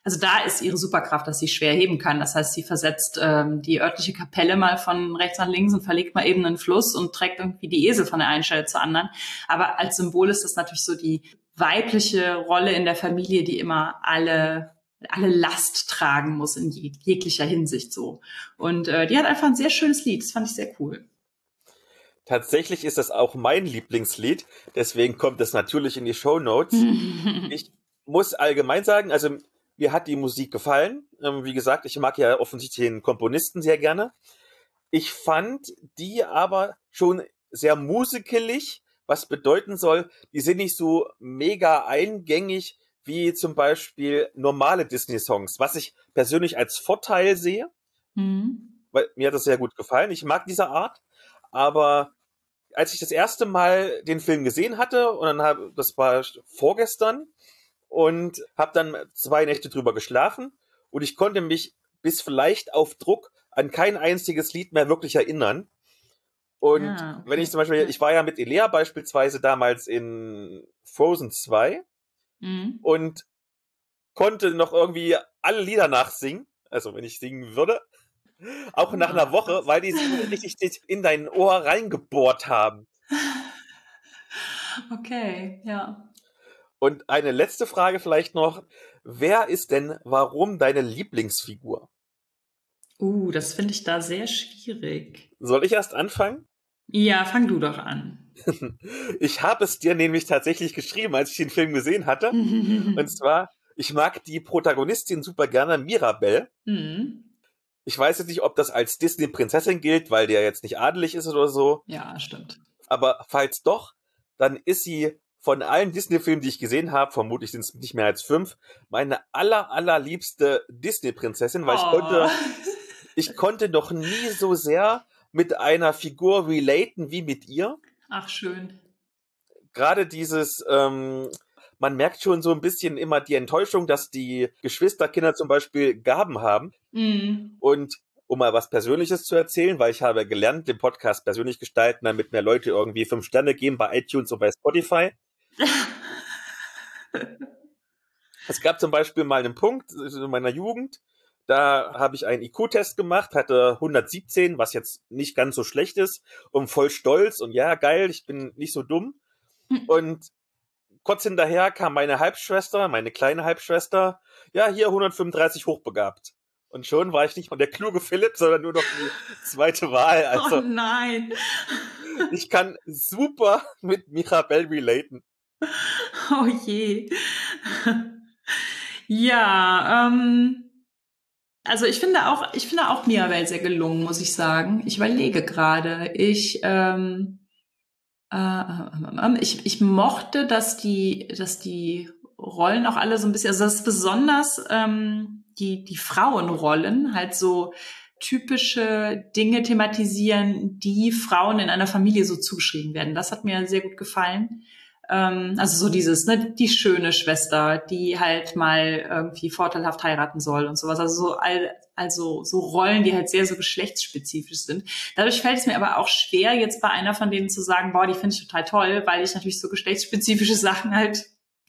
Also da ist ihre Superkraft, dass sie schwer heben kann. Das heißt, sie versetzt ähm, die örtliche Kapelle mal von rechts nach links und verlegt mal eben einen Fluss und trägt irgendwie die Esel von der einen Stelle zur anderen. Aber als Symbol ist das natürlich so die weibliche Rolle in der Familie, die immer alle alle Last tragen muss in jeg- jeglicher Hinsicht so. Und äh, die hat einfach ein sehr schönes Lied. Das fand ich sehr cool. Tatsächlich ist das auch mein Lieblingslied, deswegen kommt es natürlich in die Shownotes. Ich muss allgemein sagen, also mir hat die Musik gefallen. Ähm, wie gesagt, ich mag ja offensichtlich den Komponisten sehr gerne. Ich fand die aber schon sehr musikelig, was bedeuten soll, die sind nicht so mega eingängig wie zum Beispiel normale Disney-Songs, was ich persönlich als Vorteil sehe, Mhm. weil mir hat das sehr gut gefallen. Ich mag diese Art, aber als ich das erste Mal den Film gesehen hatte, und dann hab, das war vorgestern, und habe dann zwei Nächte drüber geschlafen, und ich konnte mich bis vielleicht auf Druck an kein einziges Lied mehr wirklich erinnern. Und Ah, wenn ich okay. zum Beispiel, Ja. ich war ja mit Elea beispielsweise damals in Frozen zwei Mhm. und konnte noch irgendwie alle Lieder nachsingen, also wenn ich singen würde, auch nach einer Ah, Woche, krass. weil die so richtig in dein Ohr reingebohrt haben. Okay, ja. Und eine letzte Frage vielleicht noch. Wer ist denn warum deine Lieblingsfigur? Uh, das finde ich da sehr schwierig. Soll ich erst anfangen? Ja, fang du doch an. Ich habe es dir nämlich tatsächlich geschrieben, als ich den Film gesehen hatte. Und zwar, ich mag die Protagonistin super gerne, Mirabelle. Mhm. Ich weiß jetzt nicht, ob das als Disney-Prinzessin gilt, weil der jetzt nicht adelig ist oder so. Ja, stimmt. Aber falls doch, dann ist sie von allen Disney-Filmen, die ich gesehen habe, vermutlich sind es nicht mehr als fünf, meine aller, allerliebste Disney-Prinzessin, weil ich Oh. konnte, ich konnte noch nie so sehr mit einer Figur relaten wie mit ihr. Ach, schön. Gerade dieses, ähm, man merkt schon so ein bisschen immer die Enttäuschung, dass die Geschwisterkinder zum Beispiel Gaben haben. Mhm. Und um mal was Persönliches zu erzählen, weil ich habe gelernt, den Podcast persönlich gestalten, damit mehr Leute irgendwie fünf Sterne geben bei iTunes und bei Spotify. Es gab zum Beispiel mal einen Punkt in meiner Jugend, da habe ich einen I Q-Test gemacht, hatte hundertsiebzehn, was jetzt nicht ganz so schlecht ist, und voll stolz und ja, geil, ich bin nicht so dumm. Und kurz hinterher kam meine Halbschwester, meine kleine Halbschwester, ja, hier hundertfünfunddreißig hochbegabt. Und schon war ich nicht mehr der kluge Philipp, sondern nur noch die zweite Wahl. Oh Also nein. ich kann super mit Mirabelle relaten. Oh je. Ja, ähm, also ich finde auch, ich finde auch Mirabelle sehr gelungen, muss ich sagen. Ich überlege gerade. Ich, ähm, äh, äh, äh, ich, ich mochte, dass die, dass die Rollen auch alle so ein bisschen, also dass besonders ähm, die, die Frauenrollen halt so typische Dinge thematisieren, die Frauen in einer Familie so zugeschrieben werden. Das hat mir sehr gut gefallen. Ähm, also so dieses, ne, die schöne Schwester, die halt mal irgendwie vorteilhaft heiraten soll und sowas. Also so all, also so Rollen, die halt sehr so geschlechtsspezifisch sind. Dadurch fällt es mir aber auch schwer, jetzt bei einer von denen zu sagen, boah, die finde ich total toll, weil ich natürlich so geschlechtsspezifische Sachen halt,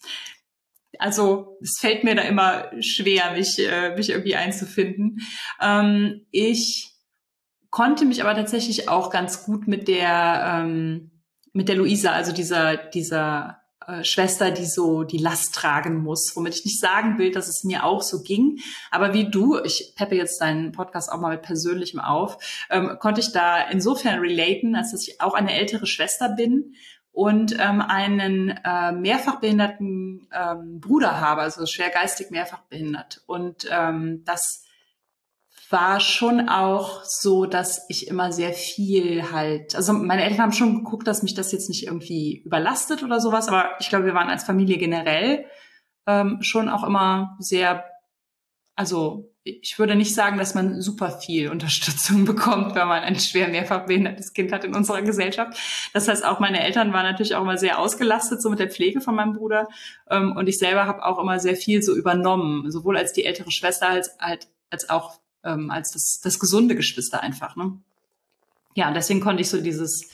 also es fällt mir da immer schwer, mich, äh, mich irgendwie einzufinden. Ähm, ich konnte mich aber tatsächlich auch ganz gut mit der ähm, mit der Luisa, also dieser dieser äh, Schwester, die so die Last tragen muss, womit ich nicht sagen will, dass es mir auch so ging, aber wie du, ich peppe jetzt deinen Podcast auch mal mit Persönlichem auf, ähm, konnte ich da insofern relaten, als dass ich auch eine ältere Schwester bin und ähm, einen äh, mehrfach behinderten ähm, Bruder habe, also schwer geistig mehrfach behindert. Und ähm, das war schon auch so, dass ich immer sehr viel halt, also meine Eltern haben schon geguckt, dass mich das jetzt nicht irgendwie überlastet oder sowas, aber ich glaube, wir waren als Familie generell ähm, schon auch immer sehr, also ich würde nicht sagen, dass man super viel Unterstützung bekommt, wenn man ein schwer mehrfach behindertes Kind hat in unserer Gesellschaft. Das heißt, auch meine Eltern waren natürlich auch immer sehr ausgelastet, so mit der Pflege von meinem Bruder. Ähm, und ich selber habe auch immer sehr viel so übernommen, sowohl als die ältere Schwester als, halt, als auch ähm, als das, das gesunde Geschwister einfach. Ne? Ja, und deswegen konnte ich so dieses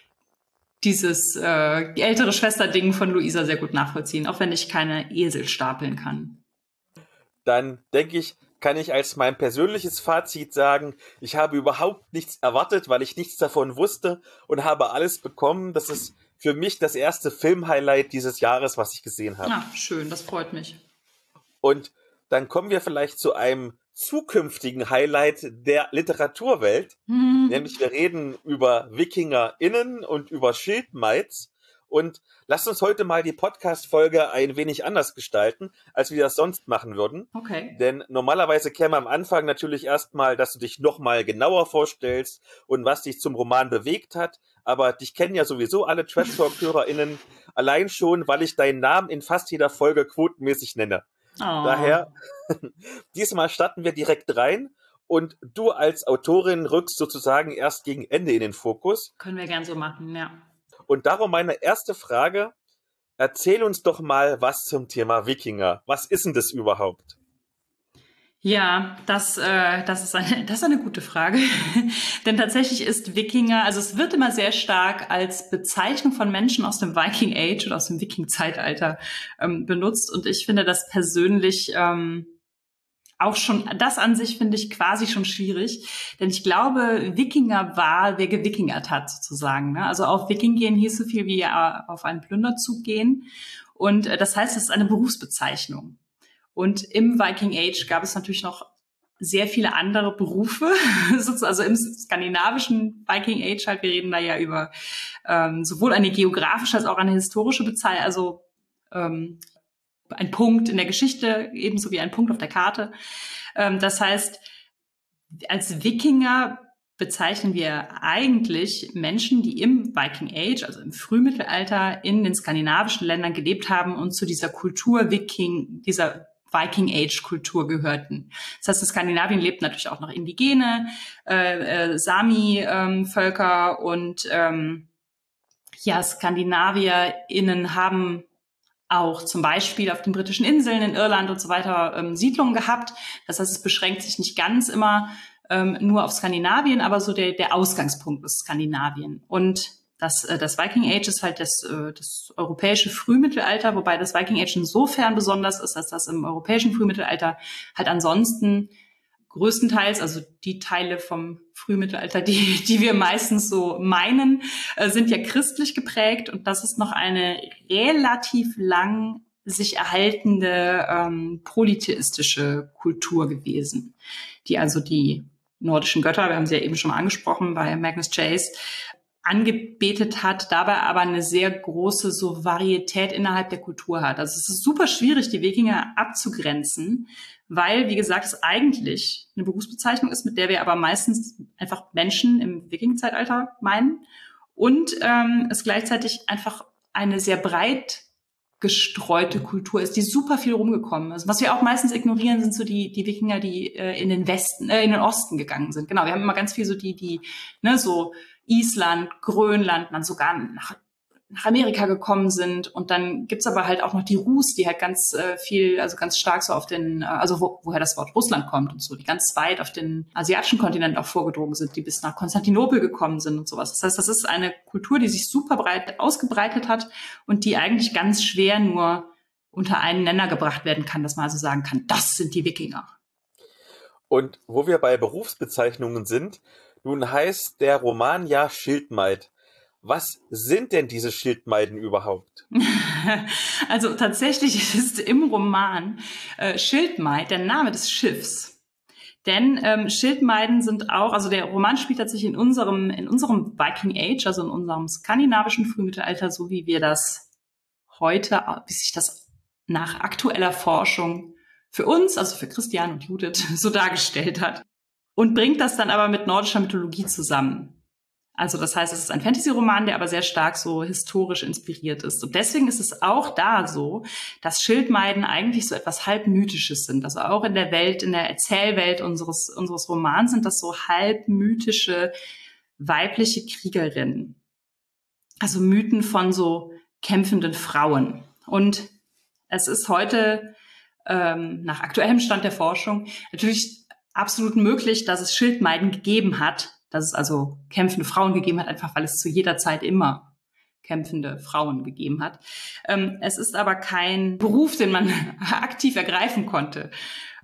dieses äh, ältere Schwester-Ding von Luisa sehr gut nachvollziehen, auch wenn ich keine Esel stapeln kann. dann denke ich, kann ich als mein persönliches Fazit sagen, ich habe überhaupt nichts erwartet, weil ich nichts davon wusste und habe alles bekommen. Das ist für mich das erste Film-Highlight dieses Jahres, was ich gesehen habe. Ah, schön, das freut mich. Und dann kommen wir vielleicht zu einem zukünftigen Highlight der Literaturwelt. Mhm. Nämlich wir reden über WikingerInnen und über Schildmaids. Und lasst uns heute mal die Podcast-Folge ein wenig anders gestalten, als wir das sonst machen würden. Okay. Denn normalerweise käme am Anfang natürlich erstmal, dass du dich nochmal genauer vorstellst und was dich zum Roman bewegt hat. Aber dich kennen ja sowieso alle Trash-Talk-HörerInnen allein schon, weil ich deinen Namen in fast jeder Folge quotenmäßig nenne. Oh. Daher, diesmal starten wir direkt rein und du als Autorin rückst sozusagen erst gegen Ende in den Fokus. Können wir gern so machen, ja. Und darum meine erste Frage, erzähl uns doch mal was zum Thema Wikinger. Was ist denn das überhaupt? Ja, das, äh, das, ist eine, das ist eine gute Frage. Denn tatsächlich ist Wikinger, also es wird immer sehr stark als Bezeichnung von Menschen aus dem Viking Age oder aus dem Viking-Zeitalter ähm, benutzt. Und ich finde das persönlich ähm, auch schon, das an sich finde ich quasi schon schwierig. Denn ich glaube, Wikinger war, wer gewikingert hat sozusagen. Ne? Also auf Wiking gehen hieß so viel wie äh, auf einen Plünderzug gehen. Und äh, das heißt, es ist eine Berufsbezeichnung. Und im Viking Age gab es natürlich noch sehr viele andere Berufe, also im skandinavischen Viking Age halt, wir reden da ja über ähm, sowohl eine geografische als auch eine historische Bezeichnung, also ähm, ein Punkt in der Geschichte, ebenso wie ein Punkt auf der Karte. Ähm, das heißt, als Wikinger bezeichnen wir eigentlich Menschen, die im Viking Age, also im Frühmittelalter, in den skandinavischen Ländern gelebt haben und zu dieser Kultur Viking, dieser Viking Age Kultur gehörten. Das heißt, in Skandinavien lebt natürlich auch noch indigene äh, äh, Sami-Völker ähm, und ähm, ja, SkandinavierInnen haben auch zum Beispiel auf den britischen Inseln, in Irland und so weiter ähm, Siedlungen gehabt. Das heißt, es beschränkt sich nicht ganz immer ähm, nur auf Skandinavien, aber so der, der Ausgangspunkt ist Skandinavien. Und Das, das Viking Age ist halt das, das europäische Frühmittelalter, wobei das Viking Age insofern besonders ist, als das im europäischen Frühmittelalter halt ansonsten größtenteils, also die Teile vom Frühmittelalter, die, die wir meistens so meinen, sind ja christlich geprägt. Und das ist noch eine relativ lang sich erhaltende ähm, polytheistische Kultur gewesen, die also die nordischen Götter, wir haben sie ja eben schon mal angesprochen bei Magnus Chase, angebetet hat, dabei aber eine sehr große so Varietät innerhalb der Kultur hat. Also es ist super schwierig, die Wikinger abzugrenzen, weil, wie gesagt, es eigentlich eine Berufsbezeichnung ist, mit der wir aber meistens einfach Menschen im Wiking-Zeitalter meinen und ähm, es gleichzeitig einfach eine sehr breit gestreute Kultur ist, die super viel rumgekommen ist. Was wir auch meistens ignorieren, sind so die die Wikinger, die äh, in den Westen, äh, in den Osten gegangen sind. Genau, wir haben immer ganz viel so die die ne so Island, Grönland, dann sogar nach, nach Amerika gekommen sind. Und dann gibt's aber halt auch noch die Rus, die halt ganz äh, viel, also ganz stark so auf den, äh, also wo, woher das Wort Russland kommt und so, die ganz weit auf den asiatischen Kontinent auch vorgedrungen sind, die bis nach Konstantinopel gekommen sind und sowas. Das heißt, das ist eine Kultur, die sich super breit ausgebreitet hat und die eigentlich ganz schwer nur unter einen Nenner gebracht werden kann, dass man also sagen kann, das sind die Wikinger. Und wo wir bei Berufsbezeichnungen sind, nun heißt der Roman ja Schildmaid. Was sind denn diese Schildmaiden überhaupt? Also tatsächlich ist im Roman äh, Schildmaid der Name des Schiffs. Denn ähm, Schildmaiden sind auch, also der Roman spielt tatsächlich in unserem in unserem Viking Age, also in unserem skandinavischen Frühmittelalter, so wie wir das heute, wie sich das nach aktueller Forschung für uns, also für Christian und Judith, so dargestellt hat. Und bringt das dann aber mit nordischer Mythologie zusammen. Also das heißt, es ist ein Fantasy-Roman, der aber sehr stark so historisch inspiriert ist. Und deswegen ist es auch da so, dass Schildmaiden eigentlich so etwas halb Mythisches sind. Also auch in der Welt, in der Erzählwelt unseres, unseres Romans sind das so halb mythische weibliche Kriegerinnen. Also Mythen von so kämpfenden Frauen. Und es ist heute, ähm, nach aktuellem Stand der Forschung, natürlich absolut möglich, dass es Schildmaiden gegeben hat, dass es also kämpfende Frauen gegeben hat, einfach weil es zu jeder Zeit immer kämpfende Frauen gegeben hat. Ähm, es ist aber kein Beruf, den man aktiv ergreifen konnte.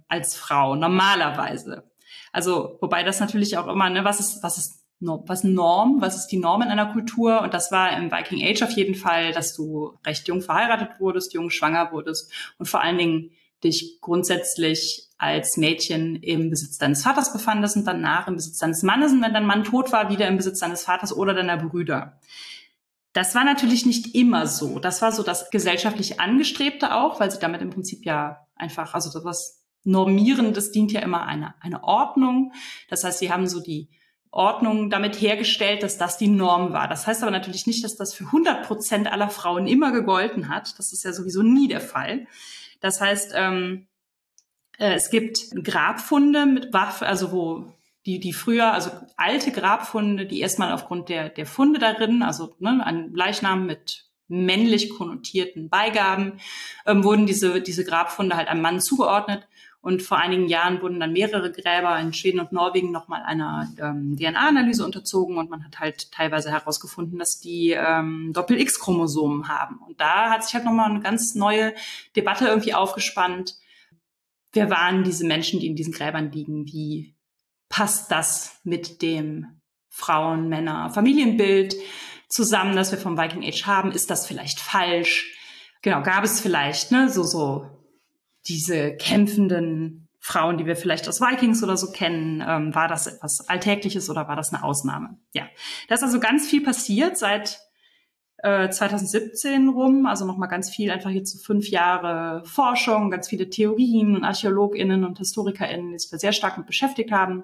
als Frau, normalerweise. Also, wobei das natürlich auch immer, ne, was ist, was ist, was Norm, was ist die Norm in einer Kultur? Und das war im Viking Age auf jeden Fall, dass du recht jung verheiratet wurdest, jung schwanger wurdest und vor allen Dingen dich grundsätzlich als Mädchen im Besitz deines Vaters befandest und danach im Besitz deines Mannes und wenn dein Mann tot war, wieder im Besitz deines Vaters oder deiner Brüder. Das war natürlich nicht immer so. Das war so das gesellschaftlich Angestrebte auch, weil sie damit im Prinzip ja einfach, also das was Normierendes dient ja immer eine, eine Ordnung. Das heißt, sie haben so die Ordnung damit hergestellt, dass das die Norm war. Das heißt aber natürlich nicht, dass das für hundert Prozent aller Frauen immer gegolten hat. Das ist ja sowieso nie der Fall. Das heißt, ähm, äh, es gibt Grabfunde mit Waffen, also wo die die früher, also alte Grabfunde, die erstmal aufgrund der der Funde darin, also ne, ein Leichnam mit männlich konnotierten Beigaben, ähm, wurden diese diese Grabfunde halt einem Mann zugeordnet. Und vor einigen Jahren wurden dann mehrere Gräber in Schweden und Norwegen nochmal einer ähm, D N A-Analyse unterzogen und man hat halt teilweise herausgefunden, dass die ähm, Doppel-X-Chromosomen haben. Und da hat sich halt nochmal eine ganz neue Debatte irgendwie aufgespannt. Wer waren diese Menschen, die in diesen Gräbern liegen? Wie passt das mit dem Frauen-, Männer-, Familienbild zusammen, das wir vom Viking Age haben? Ist das vielleicht falsch? Genau, gab es vielleicht, ne, so, so, diese kämpfenden Frauen, die wir vielleicht aus Vikings oder so kennen, ähm, war das etwas Alltägliches oder war das eine Ausnahme? Ja, da ist also ganz viel passiert seit äh, zwanzig siebzehn rum, also nochmal ganz viel, einfach jetzt so fünf Jahre Forschung, ganz viele Theorien und ArchäologInnen und HistorikerInnen, die sich da sehr stark mit beschäftigt haben.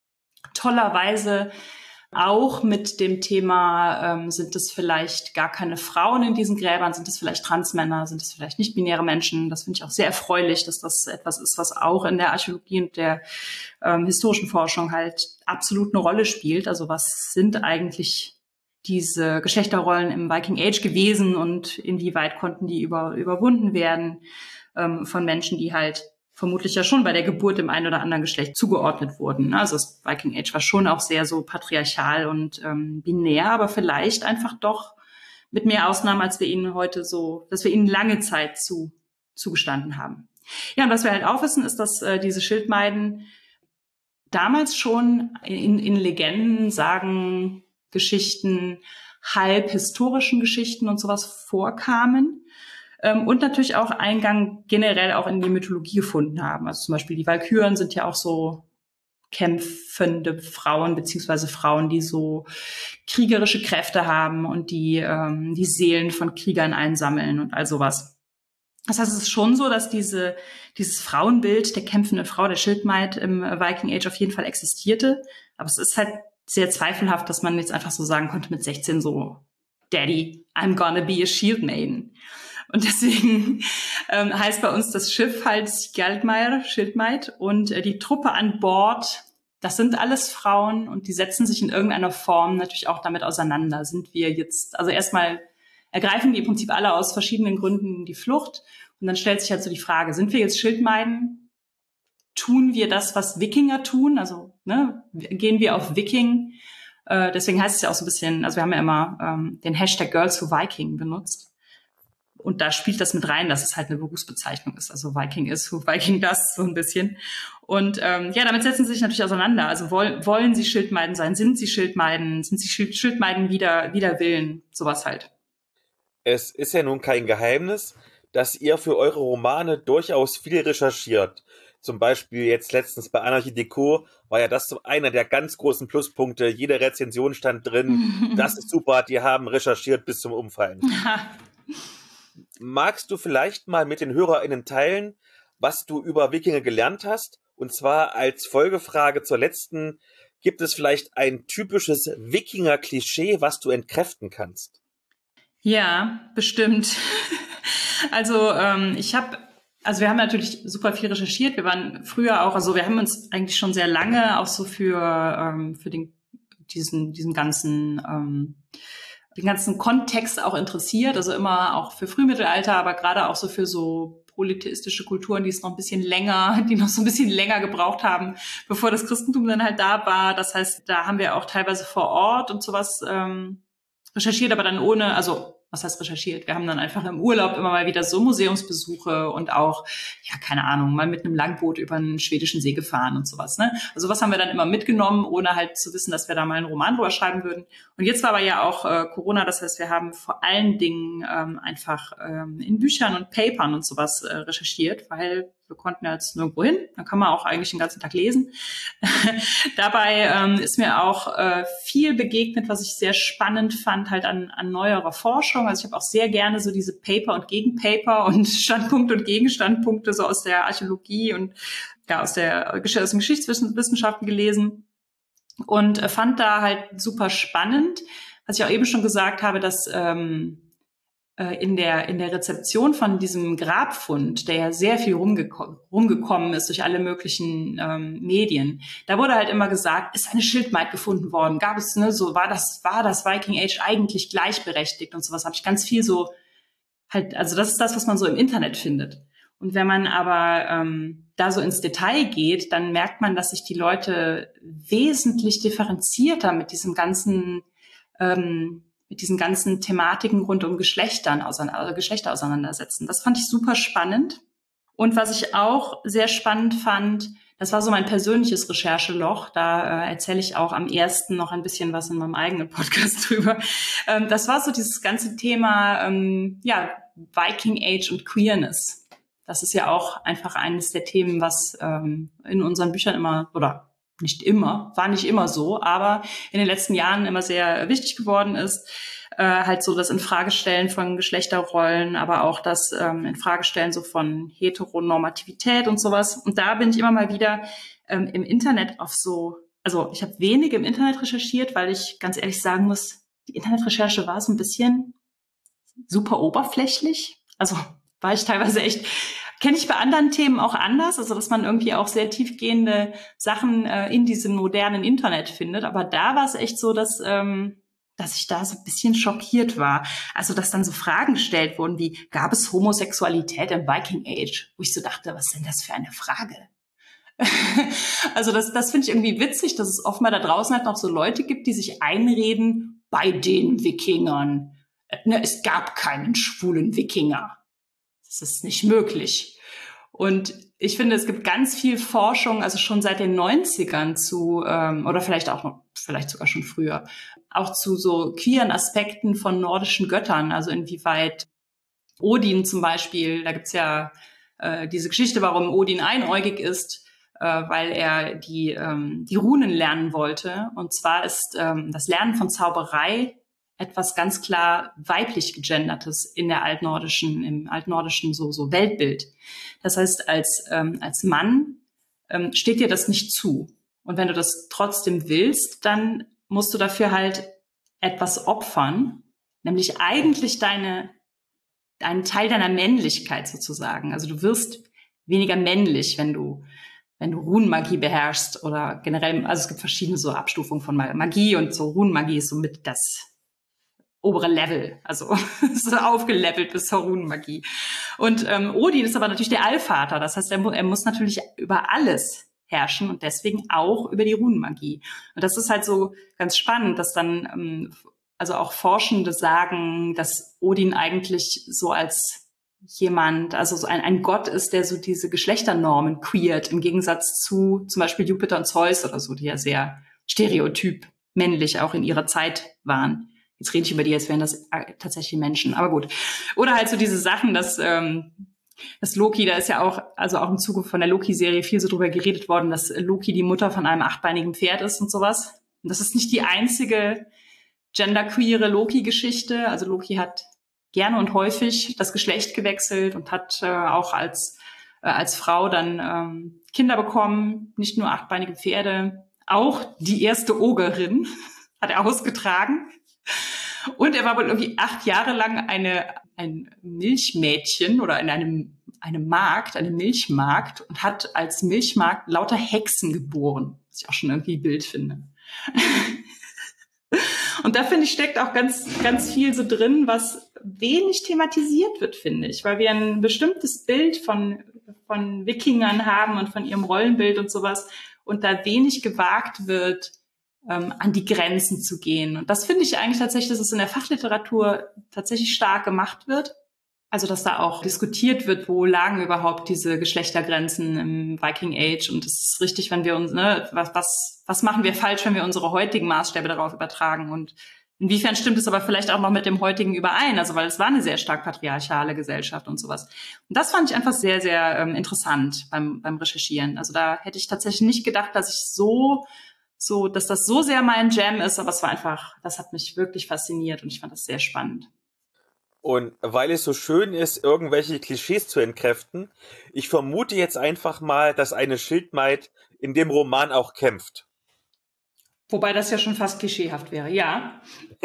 Tollerweise auch mit dem Thema, ähm, sind es vielleicht gar keine Frauen in diesen Gräbern, sind es vielleicht Transmänner, sind es vielleicht nicht-binäre Menschen. Das finde ich auch sehr erfreulich, dass das etwas ist, was auch in der Archäologie und der ähm, historischen Forschung halt absolut eine Rolle spielt. Also was sind eigentlich diese Geschlechterrollen im Viking Age gewesen und inwieweit konnten die über, überwunden werden ähm, von Menschen, die halt vermutlich ja schon bei der Geburt dem einen oder anderen Geschlecht zugeordnet wurden. Also das Viking Age war schon auch sehr so patriarchal und ähm, binär, aber vielleicht einfach doch mit mehr Ausnahmen, als wir ihnen heute so, dass wir ihnen lange Zeit zu zugestanden haben. Ja, und was wir halt auch wissen, ist, dass äh, diese Schildmeiden damals schon in, in Legenden, Sagen, Geschichten, halb historischen Geschichten und sowas vorkamen. Und natürlich auch Eingang generell auch in die Mythologie gefunden haben. Also zum Beispiel die Walküren sind ja auch so kämpfende Frauen, beziehungsweise Frauen, die so kriegerische Kräfte haben und die ähm, die Seelen von Kriegern einsammeln und all sowas. Das heißt, es ist schon so, dass diese dieses Frauenbild der kämpfenden Frau, der Schildmaid im Viking Age auf jeden Fall existierte. Aber es ist halt sehr zweifelhaft, dass man jetzt einfach so sagen konnte mit sechzehn so, Daddy, I'm gonna be a shield maiden. Und deswegen ähm, heißt bei uns das Schiff halt Skjaldmeyr, Schildmaid, und äh, die Truppe an Bord, das sind alles Frauen und die setzen sich in irgendeiner Form natürlich auch damit auseinander. Sind wir jetzt, also erstmal ergreifen die im Prinzip alle aus verschiedenen Gründen die Flucht und dann stellt sich halt so die Frage, sind wir jetzt Schildmeiden? Tun wir das, was Wikinger tun? Also ne, gehen wir auf Viking? Äh, deswegen heißt es ja auch so ein bisschen, also wir haben ja immer ähm, den Hashtag Girls Who Viking benutzt. Und da spielt das mit rein, dass es halt eine Berufsbezeichnung ist. Also Viking ist, who Viking does, so ein bisschen. Und ähm, ja, damit setzen sie sich natürlich auseinander. Also woll, wollen sie Schildmeiden sein? Sind sie Schildmeiden? Sind sie Schild, Schildmeiden wider, wider Willen? Sowas halt. Es ist ja nun kein Geheimnis, dass ihr für eure Romane durchaus viel recherchiert. Zum Beispiel jetzt letztens bei Anarchie Deco war ja das so einer der ganz großen Pluspunkte. Jede Rezension stand drin. Das ist super, die haben recherchiert bis zum Umfallen. Magst du vielleicht mal mit den HörerInnen teilen, was du über Wikinger gelernt hast? Und zwar als Folgefrage zur letzten, gibt es vielleicht ein typisches Wikinger-Klischee, was du entkräften kannst? Ja, bestimmt. Also ähm, ich habe, also wir haben natürlich super viel recherchiert. Wir waren früher auch, also wir haben uns eigentlich schon sehr lange auch so für ähm, für den diesen diesen ganzen ähm, den ganzen Kontext auch interessiert, also immer auch für Frühmittelalter, aber gerade auch so für so polytheistische Kulturen, die es noch ein bisschen länger, die noch so ein bisschen länger gebraucht haben, bevor das Christentum dann halt da war. Das heißt, da haben wir auch teilweise vor Ort und sowas ähm, recherchiert, aber dann ohne, also was heißt recherchiert? Wir haben dann einfach im Urlaub immer mal wieder so Museumsbesuche und auch, ja, keine Ahnung, mal mit einem Langboot über einen schwedischen See gefahren und sowas, ne? Also was haben wir dann immer mitgenommen, ohne halt zu wissen, dass wir da mal einen Roman drüber schreiben würden. Und jetzt war aber ja auch äh, Corona, das heißt, wir haben vor allen Dingen ähm, einfach ähm, in Büchern und Papern und sowas äh, recherchiert, weil wir konnten ja jetzt nirgendwo hin, dann kann man auch eigentlich den ganzen Tag lesen. Dabei ähm, ist mir auch äh, viel begegnet, was ich sehr spannend fand, halt an, an neuerer Forschung. Also ich habe auch sehr gerne so diese Paper und Gegenpaper und Standpunkte und Gegenstandpunkte so aus der Archäologie und ja aus der aus den Geschichtswissenschaften gelesen und äh, fand da halt super spannend, was ich auch eben schon gesagt habe, dass ähm, in der, in der Rezeption von diesem Grabfund, der ja sehr viel rumgeko- rumgekommen ist durch alle möglichen ähm, Medien, da wurde halt immer gesagt, ist eine Schildmaid gefunden worden, gab es, ne, so war das, war das Viking Age eigentlich gleichberechtigt und sowas, habe ich ganz viel so halt, also das ist das, was man so im Internet findet. Und wenn man aber ähm, da so ins Detail geht, dann merkt man, dass sich die Leute wesentlich differenzierter mit diesem ganzen ähm, mit diesen ganzen Thematiken rund um Geschlechtern, auseinander, Geschlechter auseinandersetzen. Das fand ich super spannend. Und was ich auch sehr spannend fand, das war so mein persönliches Rechercheloch. Da äh, erzähle ich auch am ersten noch ein bisschen was in meinem eigenen Podcast drüber. Ähm, das war so dieses ganze Thema, ähm, ja, Viking Age und Queerness. Das ist ja auch einfach eines der Themen, was ähm, in unseren Büchern immer, oder nicht immer, war nicht immer so, aber in den letzten Jahren immer sehr wichtig geworden ist. Äh, halt so das Infragestellen von Geschlechterrollen, aber auch das ähm, Infragestellen so von Heteronormativität und sowas. Und da bin ich immer mal wieder ähm, im Internet auf so, also ich habe wenig im Internet recherchiert, weil ich ganz ehrlich sagen muss, die Internetrecherche war so ein bisschen super oberflächlich. Also war ich teilweise echt, kenne ich bei anderen Themen auch anders, also dass man irgendwie auch sehr tiefgehende Sachen äh, in diesem modernen Internet findet. Aber da war es echt so, dass, ähm, dass ich da so ein bisschen schockiert war. Also dass dann so Fragen gestellt wurden wie, gab es Homosexualität im Viking Age? Wo ich so dachte, was ist denn das für eine Frage? Also das, das finde ich irgendwie witzig, dass es offenbar da draußen halt noch so Leute gibt, die sich einreden, bei den Wikingern, ne, es gab keinen schwulen Wikinger. Das ist nicht möglich. Und ich finde, es gibt ganz viel Forschung, also schon seit den neunzigern zu, ähm, oder vielleicht auch noch, vielleicht sogar schon früher, auch zu so queeren Aspekten von nordischen Göttern, also inwieweit Odin zum Beispiel, da gibt's ja äh, diese Geschichte, warum Odin einäugig ist, äh, weil er die, ähm, die Runen lernen wollte. Und zwar ist ähm, das Lernen von Zauberei etwas ganz klar weiblich gegendertes in der altnordischen, im altnordischen so, so Weltbild. Das heißt, als, ähm, als Mann ähm, steht dir das nicht zu. Und wenn du das trotzdem willst, dann musst du dafür halt etwas opfern, nämlich eigentlich deine, einen Teil deiner Männlichkeit sozusagen. Also du wirst weniger männlich, wenn du, wenn du Runenmagie beherrschst oder generell, also es gibt verschiedene so Abstufungen von Magie und so Runenmagie ist so mit das obere Level, also so aufgelevelt bis zur Runenmagie. Und ähm, Odin ist aber natürlich der Allvater, das heißt, er, mu- er muss natürlich über alles herrschen und deswegen auch über die Runenmagie. Und das ist halt so ganz spannend, dass dann ähm, also auch Forschende sagen, dass Odin eigentlich so als jemand, also so ein, ein Gott ist, der so diese Geschlechternormen queert, im Gegensatz zu zum Beispiel Jupiter und Zeus oder so, die ja sehr stereotyp männlich auch in ihrer Zeit waren. Jetzt rede ich über die, als wären das tatsächlich Menschen, aber gut. Oder halt so diese Sachen, dass, ähm, dass Loki, da ist ja auch, also auch im Zuge von der Loki-Serie viel so drüber geredet worden, dass Loki die Mutter von einem achtbeinigen Pferd ist und sowas. Und das ist nicht die einzige genderqueere Loki-Geschichte. Also Loki hat gerne und häufig das Geschlecht gewechselt und hat äh, auch als, äh, als Frau dann ähm, Kinder bekommen, nicht nur achtbeinige Pferde, auch die erste Ogerin hat er ausgetragen. Und er war wohl irgendwie acht Jahre lang eine, ein Milchmädchen oder in einem, einem Markt, einem Milchmarkt und hat als Milchmarkt lauter Hexen geboren, was ich auch schon irgendwie Bild finde. Und da finde ich, steckt auch ganz, ganz viel so drin, was wenig thematisiert wird, finde ich, weil wir ein bestimmtes Bild von, von Wikingern haben und von ihrem Rollenbild und sowas und da wenig gewagt wird, ähm, an die Grenzen zu gehen. Und das finde ich eigentlich tatsächlich, dass es in der Fachliteratur tatsächlich stark gemacht wird. Also, dass da auch diskutiert wird, wo lagen überhaupt diese Geschlechtergrenzen im Viking Age. Und es ist richtig, wenn wir uns, ne, was, was, was machen wir falsch, wenn wir unsere heutigen Maßstäbe darauf übertragen? Und inwiefern stimmt es aber vielleicht auch noch mit dem heutigen überein? Also, weil es war eine sehr stark patriarchale Gesellschaft und sowas. Und das fand ich einfach sehr, sehr ähm, interessant beim, beim Recherchieren. Also, da hätte ich tatsächlich nicht gedacht, dass ich so, so, dass das so sehr mein Jam ist. Aber es war einfach, das hat mich wirklich fasziniert und ich fand das sehr spannend. Und weil es so schön ist, irgendwelche Klischees zu entkräften, ich vermute jetzt einfach mal, dass eine Schildmaid in dem Roman auch kämpft. Wobei das ja schon fast klischeehaft wäre, ja.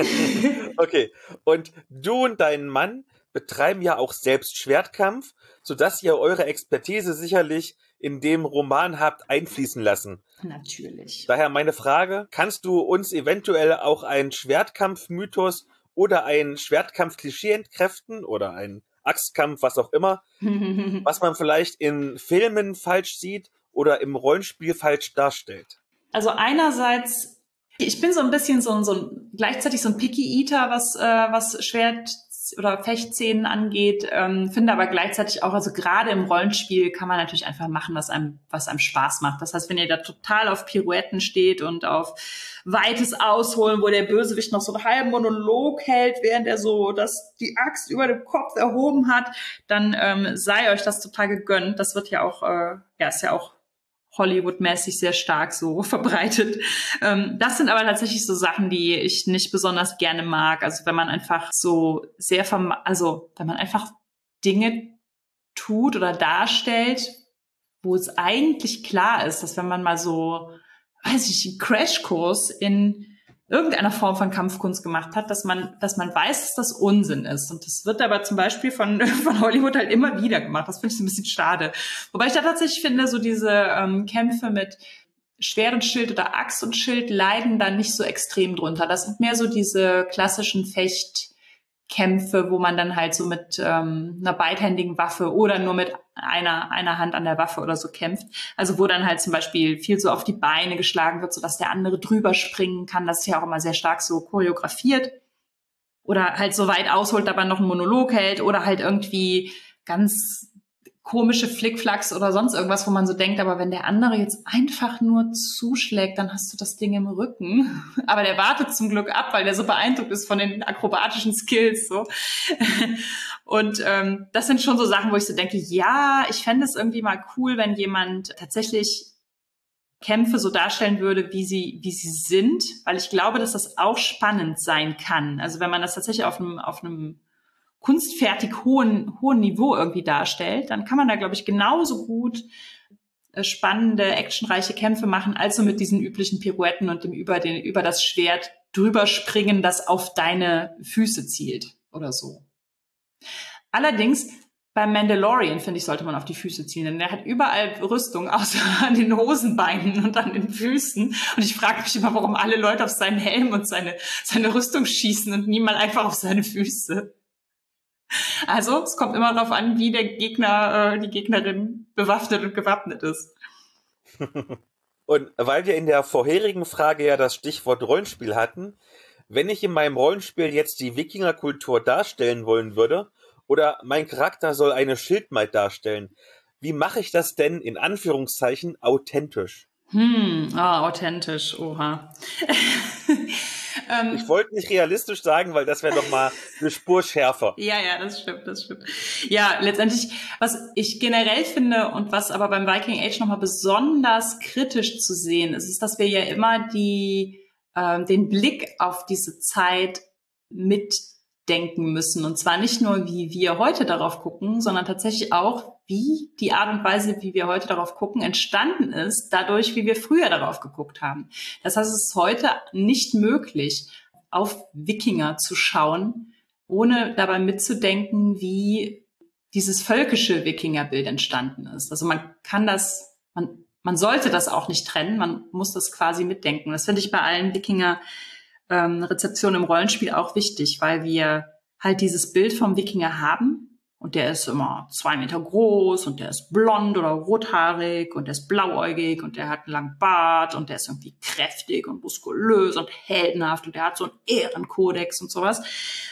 Okay, und du und dein Mann betreiben ja auch selbst Schwertkampf, sodass ihr eure Expertise sicherlich in dem Roman habt einfließen lassen. Natürlich. Daher meine Frage, kannst du uns eventuell auch einen Schwertkampf-Mythos oder ein Schwertkampf-Klischee entkräften oder ein Axtkampf, was auch immer, was man vielleicht in Filmen falsch sieht oder im Rollenspiel falsch darstellt? Also einerseits, ich bin so ein bisschen so ein, so ein gleichzeitig so ein Picky Eater, was äh, was Schwert- oder Fechtszenen angeht, ähm, finde aber gleichzeitig auch, also gerade im Rollenspiel kann man natürlich einfach machen, was einem was einem Spaß macht. Das heißt, wenn ihr da total auf Pirouetten steht und auf weites Ausholen, wo der Bösewicht noch so einen halben Monolog hält, während er so das die Axt über dem Kopf erhoben hat, dann ähm, sei euch das total gegönnt. Das wird ja auch, äh, ja, ist ja auch Hollywood-mäßig sehr stark so verbreitet. Ähm, das sind aber tatsächlich so Sachen, die ich nicht besonders gerne mag. Also wenn man einfach so sehr, verm- also wenn man einfach Dinge tut oder darstellt, wo es eigentlich klar ist, dass wenn man mal so, weiß ich, einen Crashkurs in irgendeiner Form von Kampfkunst gemacht hat, dass man, dass man weiß, dass das Unsinn ist. Und das wird aber zum Beispiel von, von Hollywood halt immer wieder gemacht. Das finde ich so ein bisschen schade. Wobei ich da tatsächlich finde, so diese ähm, Kämpfe mit Schwert und Schild oder Axt und Schild leiden da nicht so extrem drunter. Das sind mehr so diese klassischen Fechtkämpfe, wo man dann halt so mit ähm, einer beidhändigen Waffe oder nur mit einer, einer Hand an der Waffe oder so kämpft. Also wo dann halt zum Beispiel viel so auf die Beine geschlagen wird, sodass der andere drüber springen kann. Das ist ja auch immer sehr stark so choreografiert. Oder halt so weit ausholt, aber noch einen Monolog hält. Oder halt irgendwie ganz komische Flickflacks oder sonst irgendwas, wo man so denkt, aber wenn der andere jetzt einfach nur zuschlägt, dann hast du das Ding im Rücken. Aber der wartet zum Glück ab, weil der so beeindruckt ist von den akrobatischen Skills. So. Und ähm, das sind schon so Sachen, wo ich so denke, ja, ich fände es irgendwie mal cool, wenn jemand tatsächlich Kämpfe so darstellen würde, wie sie, wie sie sind, weil ich glaube, dass das auch spannend sein kann. Also wenn man das tatsächlich auf einem, auf einem kunstfertig hohen, hohen Niveau irgendwie darstellt, dann kann man da, glaube ich, genauso gut äh, spannende, actionreiche Kämpfe machen, als so mit diesen üblichen Pirouetten und dem über, den, über das Schwert drüber springen, das auf deine Füße zielt oder so. Allerdings, beim Mandalorian, finde ich, sollte man auf die Füße ziehen, denn der hat überall Rüstung, außer an den Hosenbeinen und an den Füßen. Und ich frage mich immer, warum alle Leute auf seinen Helm und seine, seine Rüstung schießen und niemand einfach auf seine Füße. Also, es kommt immer darauf an, wie der Gegner, äh, die Gegnerin bewaffnet und gewappnet ist. Und weil wir in der vorherigen Frage ja das Stichwort Rollenspiel hatten, wenn ich in meinem Rollenspiel jetzt die Wikingerkultur darstellen wollen würde oder mein Charakter soll eine Schildmaid darstellen, wie mache ich das denn in Anführungszeichen authentisch? Hm, ah, authentisch, oha. Ich wollte nicht realistisch sagen, weil das wäre doch mal eine Spur schärfer. Ja, ja, das stimmt, das stimmt. Ja, letztendlich, was ich generell finde und was aber beim Viking Age nochmal besonders kritisch zu sehen ist, ist, dass wir ja immer die, äh, den Blick auf diese Zeit mitdenken müssen. Und zwar nicht nur, wie wir heute darauf gucken, sondern tatsächlich auch, wie die Art und Weise, wie wir heute darauf gucken, entstanden ist, dadurch, wie wir früher darauf geguckt haben. Das heißt, es ist heute nicht möglich, auf Wikinger zu schauen, ohne dabei mitzudenken, wie dieses völkische Wikingerbild entstanden ist. Also man kann das, man, man sollte das auch nicht trennen, man muss das quasi mitdenken. Das finde ich bei allen Wikinger-Rezeptionen ähm, im Rollenspiel auch wichtig, weil wir halt dieses Bild vom Wikinger haben Und der ist immer zwei Meter groß und der ist blond oder rothaarig und der ist blauäugig und der hat einen langen Bart und der ist irgendwie kräftig und muskulös und heldenhaft und der hat so einen Ehrenkodex und sowas.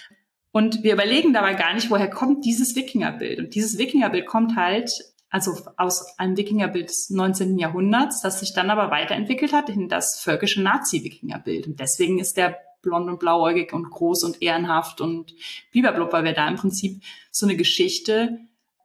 Und wir überlegen dabei gar nicht, woher kommt dieses Wikingerbild. Und dieses Wikingerbild kommt halt also aus einem Wikingerbild des neunzehnten Jahrhunderts, das sich dann aber weiterentwickelt hat in das völkische Nazi-Wikingerbild. Und deswegen ist der blond und blauäugig und groß und ehrenhaft und blablabla, weil wir da im Prinzip so eine Geschichte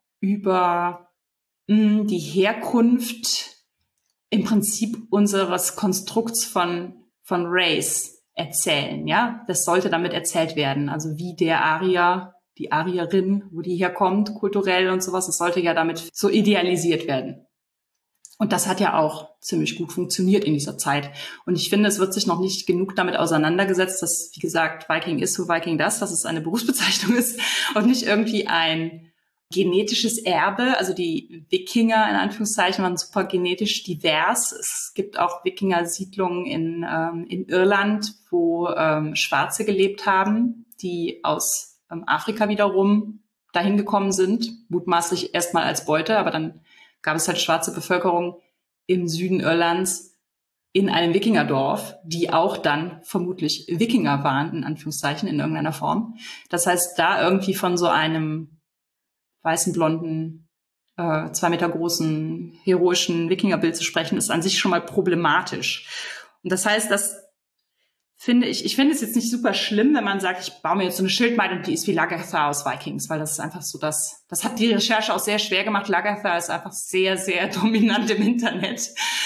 über mh, die Herkunft im Prinzip unseres Konstrukts von, von Race erzählen, ja. Das sollte damit erzählt werden. Also wie der Arier, die Arierin, wo die herkommt, kulturell und sowas, das sollte ja damit so idealisiert werden. Und das hat ja auch ziemlich gut funktioniert in dieser Zeit. Und ich finde, es wird sich noch nicht genug damit auseinandergesetzt, dass, wie gesagt, Viking ist who Viking does, dass es eine Berufsbezeichnung ist und nicht irgendwie ein genetisches Erbe. Also die Wikinger, in Anführungszeichen, waren super genetisch divers. Es gibt auch Wikinger-Siedlungen in, ähm, in Irland, wo ähm, Schwarze gelebt haben, die aus ähm, Afrika wiederum dahin gekommen sind, mutmaßlich erstmal als Beute, aber dann gab es halt schwarze Bevölkerung im Süden Irlands in einem Wikingerdorf, die auch dann vermutlich Wikinger waren, in Anführungszeichen, in irgendeiner Form. Das heißt, da irgendwie von so einem weißen, blonden, äh, zwei Meter großen, heroischen Wikingerbild zu sprechen, ist an sich schon mal problematisch. Und das heißt, dass finde ich, ich finde es jetzt nicht super schlimm, wenn man sagt, ich baue mir jetzt so eine Schildmatte und die ist wie Lagertha aus Vikings, weil das ist einfach so das, das hat die Recherche auch sehr schwer gemacht. Lagertha ist einfach sehr, sehr dominant im Internet.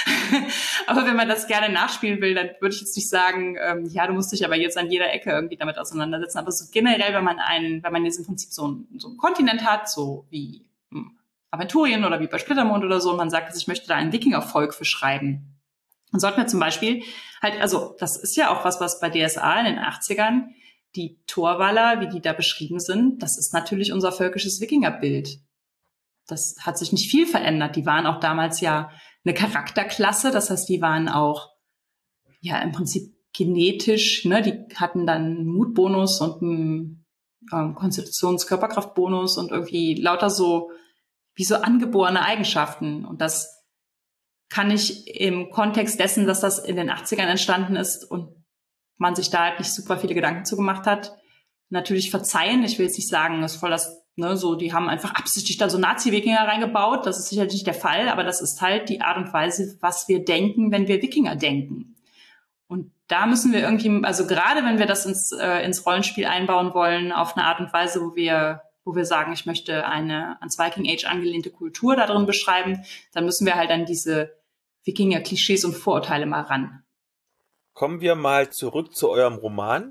Aber wenn man das gerne nachspielen will, dann würde ich jetzt nicht sagen, ähm, ja, du musst dich aber jetzt an jeder Ecke irgendwie damit auseinandersetzen. Aber so generell, wenn man einen, wenn man jetzt im Prinzip so einen, so einen Kontinent hat, so wie hm, Aventurien oder wie bei Splittermond oder so, und man sagt, ich möchte da ein Wikingervolk für schreiben, dann sollten wir zum Beispiel halt, also das ist ja auch was, was bei D S A in den achtzigern, die Torwaller, wie die da beschrieben sind, das ist natürlich unser völkisches Wikingerbild. Das hat sich nicht viel verändert. Die waren auch damals ja eine Charakterklasse, das heißt, die waren auch ja im Prinzip genetisch, ne, die hatten dann einen Mutbonus und einen ähm, Konstitutions-Körperkraftbonus und irgendwie lauter so, wie so angeborene Eigenschaften. Und das kann ich im Kontext dessen, dass das in den achtzigern entstanden ist und man sich da halt nicht super viele Gedanken zu gemacht hat, natürlich verzeihen. Ich will jetzt nicht sagen, das ist voll das, ne, so, die haben einfach absichtlich da so Nazi-Wikinger reingebaut. Das ist sicherlich nicht der Fall, aber das ist halt die Art und Weise, was wir denken, wenn wir Wikinger denken. Und da müssen wir irgendwie, also gerade wenn wir das ins, äh, ins Rollenspiel einbauen wollen, auf eine Art und Weise, wo wir wo wir sagen, ich möchte eine ans Viking Age angelehnte Kultur da drin beschreiben, dann müssen wir halt an diese Wikinger-Klischees und Vorurteile mal ran. Kommen wir mal zurück zu eurem Roman.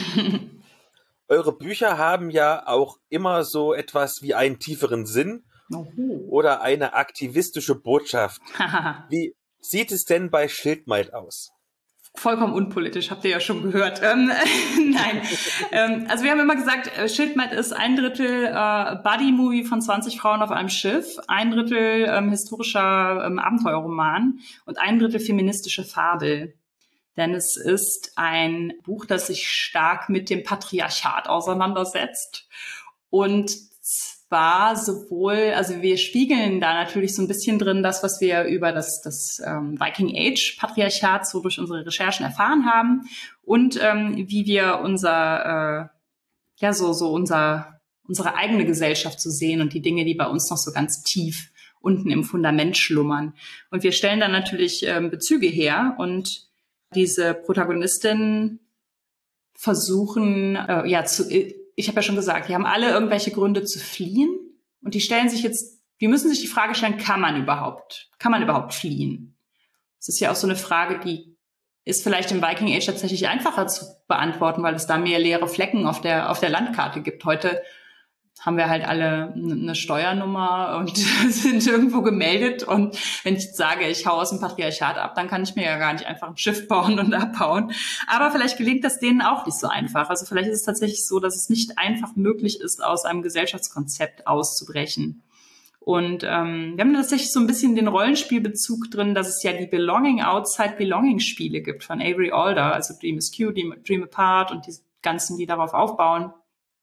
Eure Bücher haben ja auch immer so etwas wie einen tieferen Sinn Oho. oder eine aktivistische Botschaft. Wie sieht es denn bei Schildmaid aus? Vollkommen unpolitisch, habt ihr ja schon gehört. Ähm, nein, ähm, also wir haben immer gesagt, Schildmaid ist ein Drittel äh, Buddy-Movie von zwanzig Frauen auf einem Schiff, ein Drittel ähm, historischer ähm, Abenteuerroman und ein Drittel feministische Fabel. Denn es ist ein Buch, das sich stark mit dem Patriarchat auseinandersetzt. Und zwar sowohl, also wir spiegeln da natürlich so ein bisschen drin das, was wir über das, das ähm, Viking Age Patriarchat so durch unsere Recherchen erfahren haben und ähm, wie wir unser, äh, ja so so unser unsere eigene Gesellschaft zu sehen und die Dinge, die bei uns noch so ganz tief unten im Fundament schlummern. Und wir stellen dann natürlich ähm, Bezüge her und diese Protagonistinnen versuchen, äh, ja, zu, ich habe ja schon gesagt, die haben alle irgendwelche Gründe zu fliehen und die stellen sich jetzt, die müssen sich die Frage stellen, kann man überhaupt, kann man überhaupt fliehen? Das ist ja auch so eine Frage, die ist vielleicht im Viking Age tatsächlich einfacher zu beantworten, weil es da mehr leere Flecken auf der, auf der Landkarte gibt. Heute haben wir halt alle eine Steuernummer und sind irgendwo gemeldet. Und wenn ich sage, ich hau aus dem Patriarchat ab, dann kann ich mir ja gar nicht einfach ein Schiff bauen und abhauen. Aber vielleicht gelingt das denen auch nicht so einfach. Also vielleicht ist es tatsächlich so, dass es nicht einfach möglich ist, aus einem Gesellschaftskonzept auszubrechen. Und ähm, wir haben tatsächlich so ein bisschen den Rollenspielbezug drin, dass es ja die Belonging Outside Belonging Spiele gibt von Avery Alder, also Dream Askew, Dream Apart und die ganzen, die darauf aufbauen.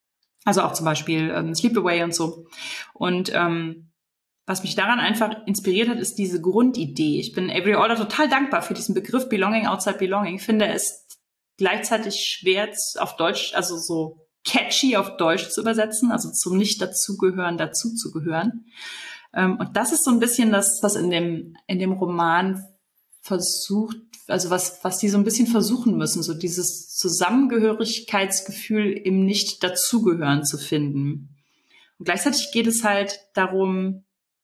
Also auch zum Beispiel ähm, Sleepaway und so. Und ähm, was mich daran einfach inspiriert hat, ist diese Grundidee. Ich bin Avery Alder total dankbar für diesen Begriff Belonging Outside Belonging. Ich finde es gleichzeitig schwer auf Deutsch, also so catchy auf Deutsch zu übersetzen, also zum Nicht-Dazugehören, dazuzugehören. Ähm, und das ist so ein bisschen das, was in dem, in dem Roman versucht, also was, was die so ein bisschen versuchen müssen, so dieses Zusammengehörigkeitsgefühl im Nicht-Dazugehören zu finden. Und gleichzeitig geht es halt darum,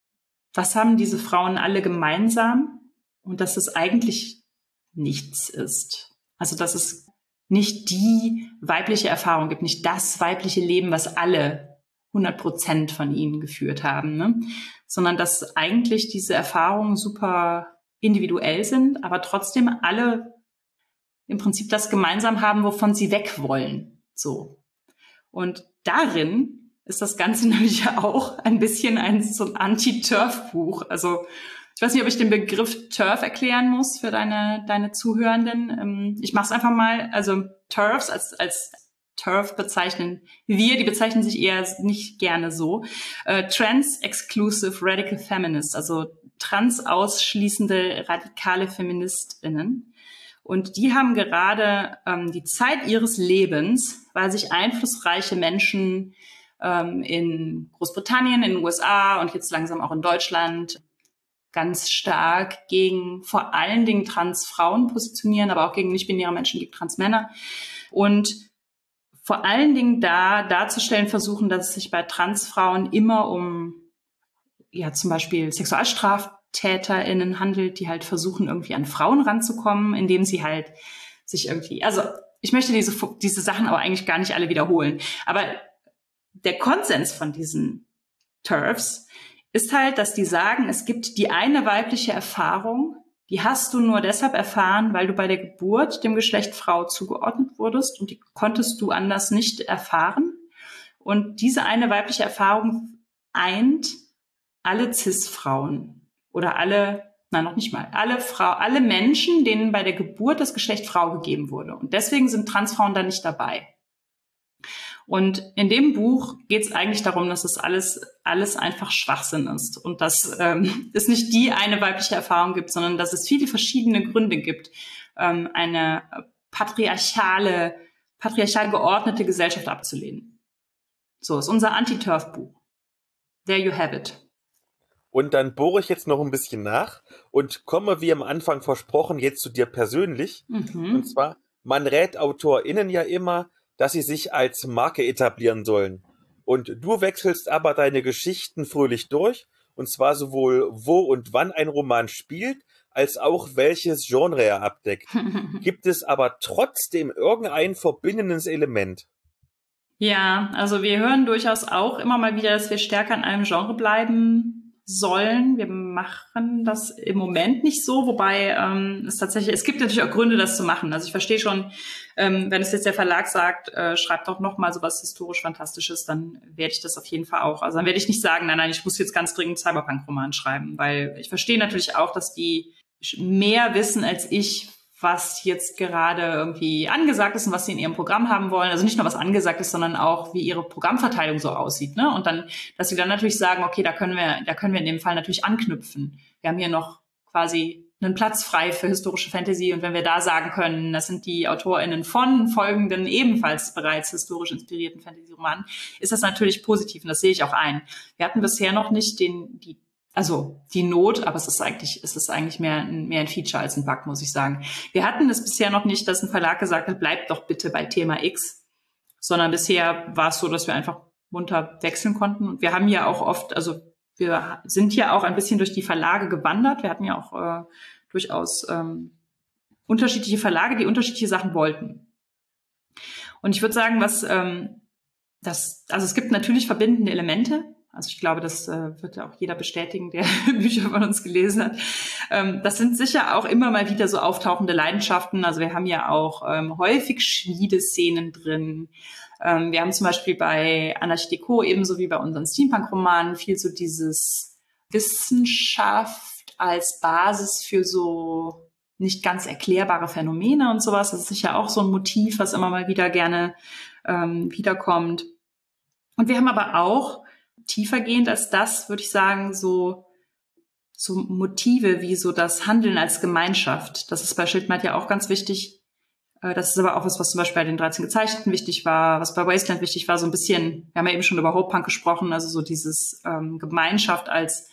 was haben diese Frauen alle gemeinsam und dass es eigentlich nichts ist. Also dass es nicht die weibliche Erfahrung gibt, nicht das weibliche Leben, was alle hundert Prozent von ihnen geführt haben, ne? Sondern dass eigentlich diese Erfahrungen super individuell sind, aber trotzdem alle im Prinzip das gemeinsam haben, wovon sie weg wollen. So. Und darin ist das Ganze nämlich auch ein bisschen ein so ein Anti-Turf-Buch. Also ich weiß nicht, ob ich den Begriff Turf erklären muss für deine deine Zuhörenden. Ich mache es einfach mal. Also Turfs als als Turf bezeichnen wir, die bezeichnen sich eher nicht gerne so. Äh, Trans-Exclusive Radical Feminists, also trans-ausschließende radikale FeministInnen. Und die haben gerade ähm, die Zeit ihres Lebens, weil sich einflussreiche Menschen ähm, in Großbritannien, in den U S A und jetzt langsam auch in Deutschland ganz stark gegen vor allen Dingen Transfrauen positionieren, aber auch gegen nicht-binäre Menschen, gegen Transmänner. Und vor allen Dingen da darzustellen versuchen, dass es sich bei Transfrauen immer um, ja, zum Beispiel SexualstraftäterInnen handelt, die halt versuchen, irgendwie an Frauen ranzukommen, indem sie halt sich irgendwie, also ich möchte diese, diese Sachen aber eigentlich gar nicht alle wiederholen. Aber der Konsens von diesen TERFs ist halt, dass die sagen, es gibt die eine weibliche Erfahrung, die hast du nur deshalb erfahren, weil du bei der Geburt dem Geschlecht Frau zugeordnet wurdest und die konntest du anders nicht erfahren. Und diese eine weibliche Erfahrung eint alle Cis-Frauen oder alle, nein, noch nicht mal, alle Frau, alle Menschen, denen bei der Geburt das Geschlecht Frau gegeben wurde. Und deswegen sind Transfrauen da nicht dabei. Und in dem Buch geht es eigentlich darum, dass es alles alles einfach Schwachsinn ist und dass ähm, es nicht die eine weibliche Erfahrung gibt, sondern dass es viele verschiedene Gründe gibt, ähm, eine patriarchale, patriarchal geordnete Gesellschaft abzulehnen. So ist unser Anti-Turf-Buch. There you have it. Und dann bohre ich jetzt noch ein bisschen nach und komme, wie am Anfang versprochen, jetzt zu dir persönlich. Mhm. Und zwar, man rät AutorInnen ja immer, dass sie sich als Marke etablieren sollen. Und du wechselst aber deine Geschichten fröhlich durch, und zwar sowohl wo und wann ein Roman spielt, als auch welches Genre er abdeckt. Gibt es aber trotzdem irgendein verbindendes Element? Ja, also wir hören durchaus auch immer mal wieder, dass wir stärker in einem Genre bleiben sollen. Wir machen das im Moment nicht so, wobei ähm, es tatsächlich, es gibt natürlich auch Gründe, das zu machen. Also ich verstehe schon, ähm, wenn es jetzt der Verlag sagt, äh, schreibt doch noch mal so was historisch Fantastisches, dann werde ich das auf jeden Fall auch. Also dann werde ich nicht sagen, nein, nein, ich muss jetzt ganz dringend Cyberpunk-Roman schreiben, weil ich verstehe natürlich auch, dass die mehr wissen als ich, was jetzt gerade irgendwie angesagt ist und was sie in ihrem Programm haben wollen. Also nicht nur was angesagt ist, sondern auch, wie ihre Programmverteilung so aussieht, ne? Und dann, dass sie dann natürlich sagen, okay, da können wir, da können wir in dem Fall natürlich anknüpfen. Wir haben hier noch quasi einen Platz frei für historische Fantasy und wenn wir da sagen können, das sind die AutorInnen von folgenden ebenfalls bereits historisch inspirierten Fantasy-Romanen, ist das natürlich positiv und das sehe ich auch ein. Wir hatten bisher noch nicht den, die Also die Not, aber es ist eigentlich, es ist eigentlich mehr, mehr ein Feature als ein Bug, muss ich sagen. Wir hatten es bisher noch nicht, dass ein Verlag gesagt hat, bleibt doch bitte bei Thema X, sondern bisher war es so, dass wir einfach munter wechseln konnten. Und wir haben ja auch oft, also wir sind ja auch ein bisschen durch die Verlage gewandert. Wir hatten ja auch äh, durchaus ähm, unterschiedliche Verlage, die unterschiedliche Sachen wollten. Und ich würde sagen, was ähm, das, also es gibt natürlich verbindende Elemente. Also ich glaube, das äh, wird ja auch jeder bestätigen, der Bücher von uns gelesen hat. Ähm, das sind sicher auch immer mal wieder so auftauchende Leidenschaften. Also wir haben ja auch ähm, häufig Schmiedeszenen drin. Ähm, wir haben zum Beispiel bei Anarchie Deco ebenso wie bei unseren Steampunk-Romanen viel so dieses Wissenschaft als Basis für so nicht ganz erklärbare Phänomene und sowas. Das ist sicher auch so ein Motiv, was immer mal wieder gerne ähm, wiederkommt. Und wir haben aber auch tiefergehend als das, würde ich sagen, so, so Motive wie so das Handeln als Gemeinschaft. Das ist bei Schildmaid ja auch ganz wichtig. Das ist aber auch was, was zum Beispiel bei den dreizehn Gezeichneten wichtig war, was bei Wasteland wichtig war, so ein bisschen, wir haben ja eben schon über Hope Punk gesprochen, also so dieses ähm, Gemeinschaft als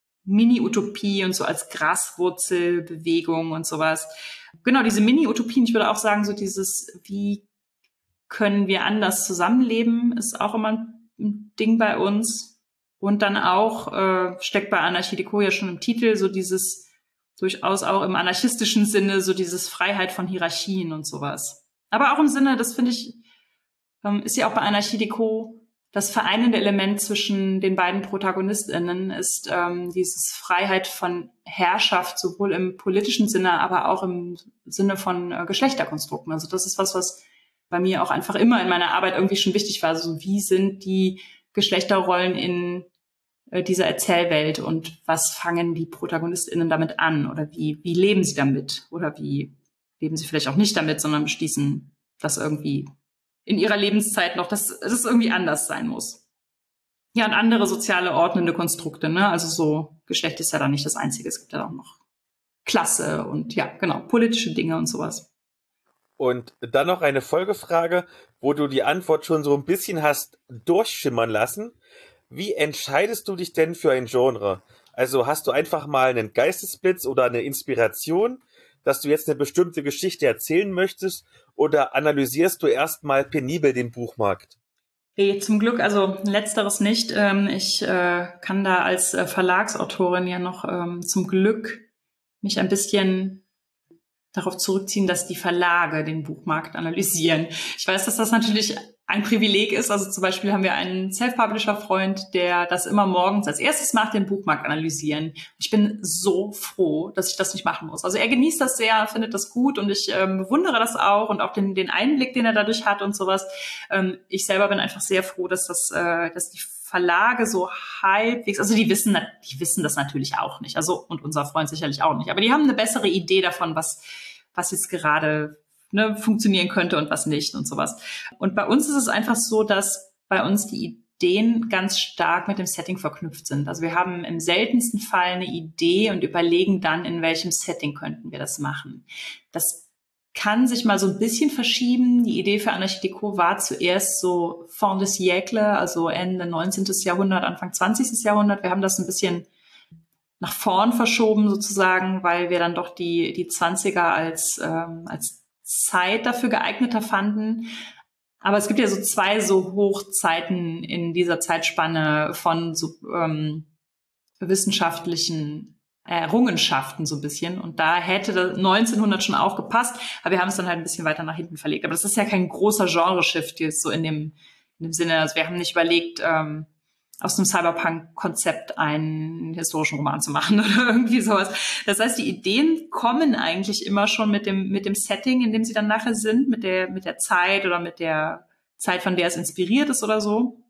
Mini-Utopie und so als Graswurzelbewegung und sowas. Genau, diese Mini-Utopien, ich würde auch sagen, so dieses, wie können wir anders zusammenleben, ist auch immer ein Ding bei uns. Und dann auch, äh, steckt bei Anarchie Deco ja schon im Titel, so dieses durchaus auch im anarchistischen Sinne, so dieses Freiheit von Hierarchien und sowas. Aber auch im Sinne, das finde ich, ähm, ist ja auch bei Anarchie Deco das vereinende Element zwischen den beiden ProtagonistInnen ist ähm, dieses Freiheit von Herrschaft, sowohl im politischen Sinne, aber auch im Sinne von äh, Geschlechterkonstrukten. Also das ist was, was bei mir auch einfach immer in meiner Arbeit irgendwie schon wichtig war. Also wie sind die Geschlechterrollen in äh, dieser Erzählwelt und was fangen die ProtagonistInnen damit an? Oder wie, wie leben sie damit? Oder wie leben sie vielleicht auch nicht damit, sondern beschließen, das irgendwie in ihrer Lebenszeit noch, dass es irgendwie anders sein muss. Ja, und andere soziale ordnende Konstrukte, ne? Also so, Geschlecht ist ja da nicht das Einzige. Es gibt ja auch noch Klasse und ja, genau, politische Dinge und sowas. Und dann noch eine Folgefrage, wo du die Antwort schon so ein bisschen hast durchschimmern lassen. Wie entscheidest du dich denn für ein Genre? Also hast du einfach mal einen Geistesblitz oder eine Inspiration, dass du jetzt eine bestimmte Geschichte erzählen möchtest, oder analysierst du erstmal penibel den Buchmarkt? Nee, zum Glück, also letzteres nicht. Ich kann da als Verlagsautorin ja noch zum Glück mich ein bisschen darauf zurückziehen, dass die Verlage den Buchmarkt analysieren. Ich weiß, dass das natürlich ein Privileg ist. Also zum Beispiel haben wir einen Self-Publisher-Freund, der das immer morgens als erstes macht, den Buchmarkt analysieren. Ich bin so froh, dass ich das nicht machen muss. Also er genießt das sehr, findet das gut und ich ähm, bewundere das auch und auch den, den Einblick, den er dadurch hat und sowas. Ähm, ich selber bin einfach sehr froh, dass das, äh, dass die Verlage so halbwegs, also die wissen, die wissen das natürlich auch nicht. Also und unser Freund sicherlich auch nicht. Aber die haben eine bessere Idee davon, was was jetzt gerade ne, funktionieren könnte und was nicht und sowas. Und bei uns ist es einfach so, dass bei uns die Ideen ganz stark mit dem Setting verknüpft sind. Also wir haben im seltensten Fall eine Idee und überlegen dann, in welchem Setting könnten wir das machen. Das kann sich mal so ein bisschen verschieben. Die Idee für Anarchie Deco war zuerst so fin de siècle, also Ende neunzehnten. Jahrhundert, Anfang zwanzigsten. Jahrhundert. Wir haben das ein bisschen nach vorn verschoben sozusagen, weil wir dann doch die die Zwanziger als ähm, als Zeit dafür geeigneter fanden. Aber es gibt ja so zwei so Hochzeiten in dieser Zeitspanne von so ähm, wissenschaftlichen Errungenschaften so ein bisschen. Und da hätte das neunzehnhundert schon auch gepasst, aber wir haben es dann halt ein bisschen weiter nach hinten verlegt. Aber das ist ja kein großer Genre-Shift jetzt so in dem in dem Sinne. Also wir haben nicht überlegt, ähm, aus dem Cyberpunk-Konzept einen historischen Roman zu machen oder irgendwie sowas. Das heißt, die Ideen kommen eigentlich immer schon mit dem, mit dem Setting, in dem sie dann nachher sind, mit der, mit der Zeit oder mit der Zeit, von der es inspiriert ist oder so.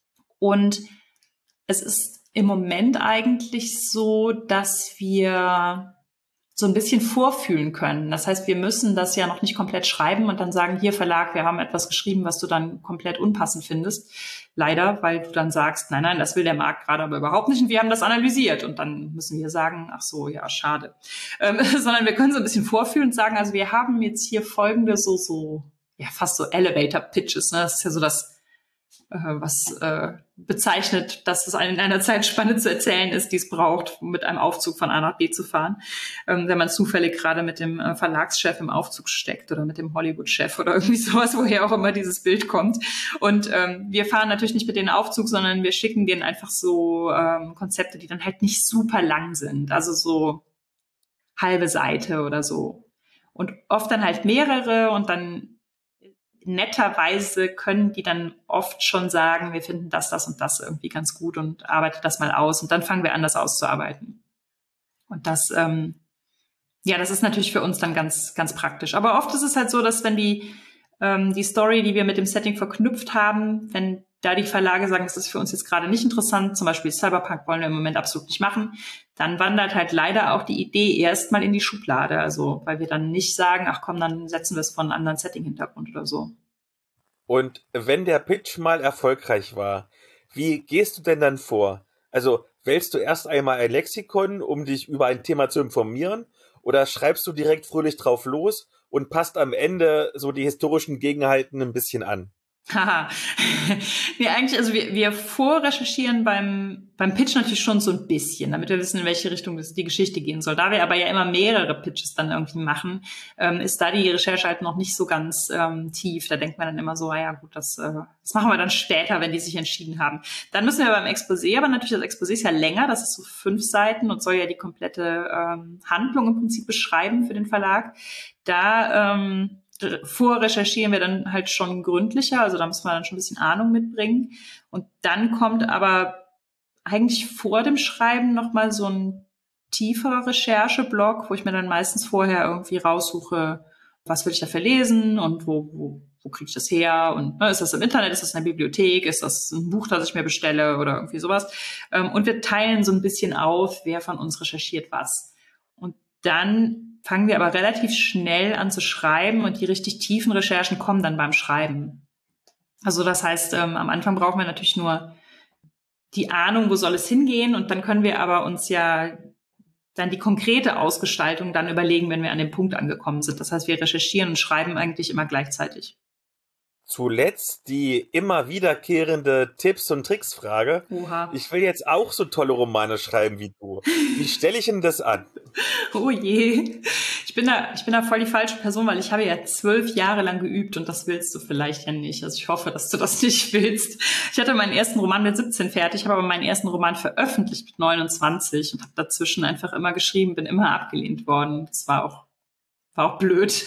Und es ist im Moment eigentlich so, dass wir so ein bisschen vorfühlen können. Das heißt, wir müssen das ja noch nicht komplett schreiben und dann sagen, hier Verlag, wir haben etwas geschrieben, was du dann komplett unpassend findest. Leider, weil du dann sagst, nein, nein, das will der Markt gerade aber überhaupt nicht und wir haben das analysiert. Und dann müssen wir sagen, ach so, ja, schade. Ähm, sondern wir können so ein bisschen vorfühlen und sagen, also wir haben jetzt hier folgende so, so, ja, fast so Elevator-Pitches, ne? Das ist ja so das, was äh, bezeichnet, dass es in einer Zeitspanne zu erzählen ist, die es braucht, mit einem Aufzug von A nach B zu fahren. Ähm, wenn man zufällig gerade mit dem äh, Verlagschef im Aufzug steckt oder mit dem Hollywood-Chef oder irgendwie sowas, woher auch immer dieses Bild kommt. Und ähm, wir fahren natürlich nicht mit denen Aufzug, sondern wir schicken denen einfach so ähm, Konzepte, die dann halt nicht super lang sind. Also so halbe Seite oder so. Und oft dann halt mehrere und dann netterweise können die dann oft schon sagen, wir finden das, das und das irgendwie ganz gut und arbeitet das mal aus. Und dann fangen wir an, das auszuarbeiten. Und das, ähm, ja, das ist natürlich für uns dann ganz, ganz praktisch. Aber oft ist es halt so, dass wenn die, ähm, die Story, die wir mit dem Setting verknüpft haben, wenn da die Verlage sagen, das ist für uns jetzt gerade nicht interessant, zum Beispiel Cyberpunk wollen wir im Moment absolut nicht machen, dann wandert halt leider auch die Idee erstmal in die Schublade. Also, weil wir dann nicht sagen, ach komm, dann setzen wir es von einem anderen Setting-Hintergrund oder so. Und wenn der Pitch mal erfolgreich war, wie gehst du denn dann vor? Also wählst du erst einmal ein Lexikon, um dich über ein Thema zu informieren, oder schreibst du direkt fröhlich drauf los und passt am Ende so die historischen Gegebenheiten ein bisschen an? Haha. Nee, eigentlich, also wir, wir vorrecherchieren beim, beim Pitch natürlich schon so ein bisschen, damit wir wissen, in welche Richtung das, die Geschichte gehen soll. Da wir aber ja immer mehrere Pitches dann irgendwie machen, ähm, ist da die Recherche halt noch nicht so ganz ähm, tief. Da denkt man dann immer so, ah ja gut, das, äh, das machen wir dann später, wenn die sich entschieden haben. Dann müssen wir beim Exposé, aber natürlich, das Exposé ist ja länger, das ist so fünf Seiten und soll ja die komplette ähm, Handlung im Prinzip beschreiben für den Verlag. Da ähm, vorrecherchieren wir dann halt schon gründlicher, also da muss man dann schon ein bisschen Ahnung mitbringen. Und dann kommt aber eigentlich vor dem Schreiben nochmal so ein tieferer Rechercheblock, wo ich mir dann meistens vorher irgendwie raussuche, was will ich dafür lesen und wo, wo, wo kriege ich das her und ne, ist das im Internet, ist das in der Bibliothek, ist das ein Buch, das ich mir bestelle oder irgendwie sowas. Und wir teilen so ein bisschen auf, wer von uns recherchiert was. Und dann fangen wir aber relativ schnell an zu schreiben und die richtig tiefen Recherchen kommen dann beim Schreiben. Also das heißt, ähm, am Anfang brauchen wir natürlich nur die Ahnung, wo soll es hingehen und dann können wir aber uns ja dann die konkrete Ausgestaltung dann überlegen, wenn wir an dem Punkt angekommen sind. Das heißt, wir recherchieren und schreiben eigentlich immer gleichzeitig. Zuletzt die immer wiederkehrende Tipps- und Tricks-Frage. Oha. Ich will jetzt auch so tolle Romane schreiben wie du. Wie stelle ich denn das an? Oh je. Ich bin da, ich bin da voll die falsche Person, weil ich habe ja zwölf Jahre lang geübt und das willst du vielleicht ja nicht. Also ich hoffe, dass du das nicht willst. Ich hatte meinen ersten Roman mit siebzehn fertig, habe aber meinen ersten Roman veröffentlicht mit neunundzwanzig und habe dazwischen einfach immer geschrieben, bin immer abgelehnt worden. Das war auch, war auch blöd.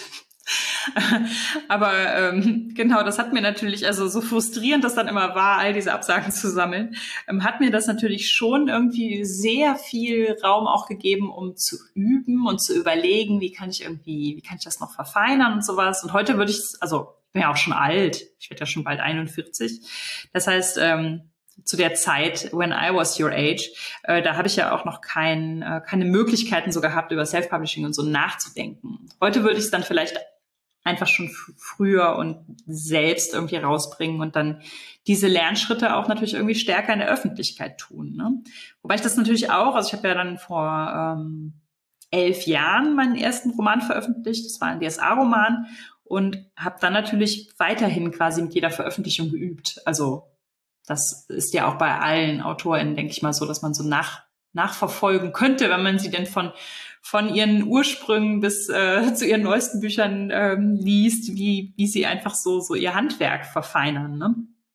Aber ähm, genau, das hat mir natürlich, also so frustrierend das dann immer war, all diese Absagen zu sammeln, ähm, hat mir das natürlich schon irgendwie sehr viel Raum auch gegeben, um zu üben und zu überlegen, wie kann ich irgendwie, wie kann ich das noch verfeinern und sowas. Und heute würde ich, also ich bin ja auch schon alt, ich werde ja schon bald einundvierzig. Das heißt, ähm, zu der Zeit, when I was your age, äh, da habe ich ja auch noch kein, äh, keine Möglichkeiten so gehabt, über Self-Publishing und so nachzudenken. Heute würde ich es dann vielleicht einfach schon f- früher und selbst irgendwie rausbringen und dann diese Lernschritte auch natürlich irgendwie stärker in der Öffentlichkeit tun. Ne? Wobei ich das natürlich auch, also ich habe ja dann vor ähm, elf Jahren meinen ersten Roman veröffentlicht, das war ein D S A-Roman und habe dann natürlich weiterhin quasi mit jeder Veröffentlichung geübt. Also das ist ja auch bei allen AutorInnen, denke ich mal, so, dass man so nach, nachverfolgen könnte, wenn man sie denn von von ihren Ursprüngen bis äh, zu ihren neuesten Büchern ähm, liest, wie wie sie einfach so so ihr Handwerk verfeinern. Ne?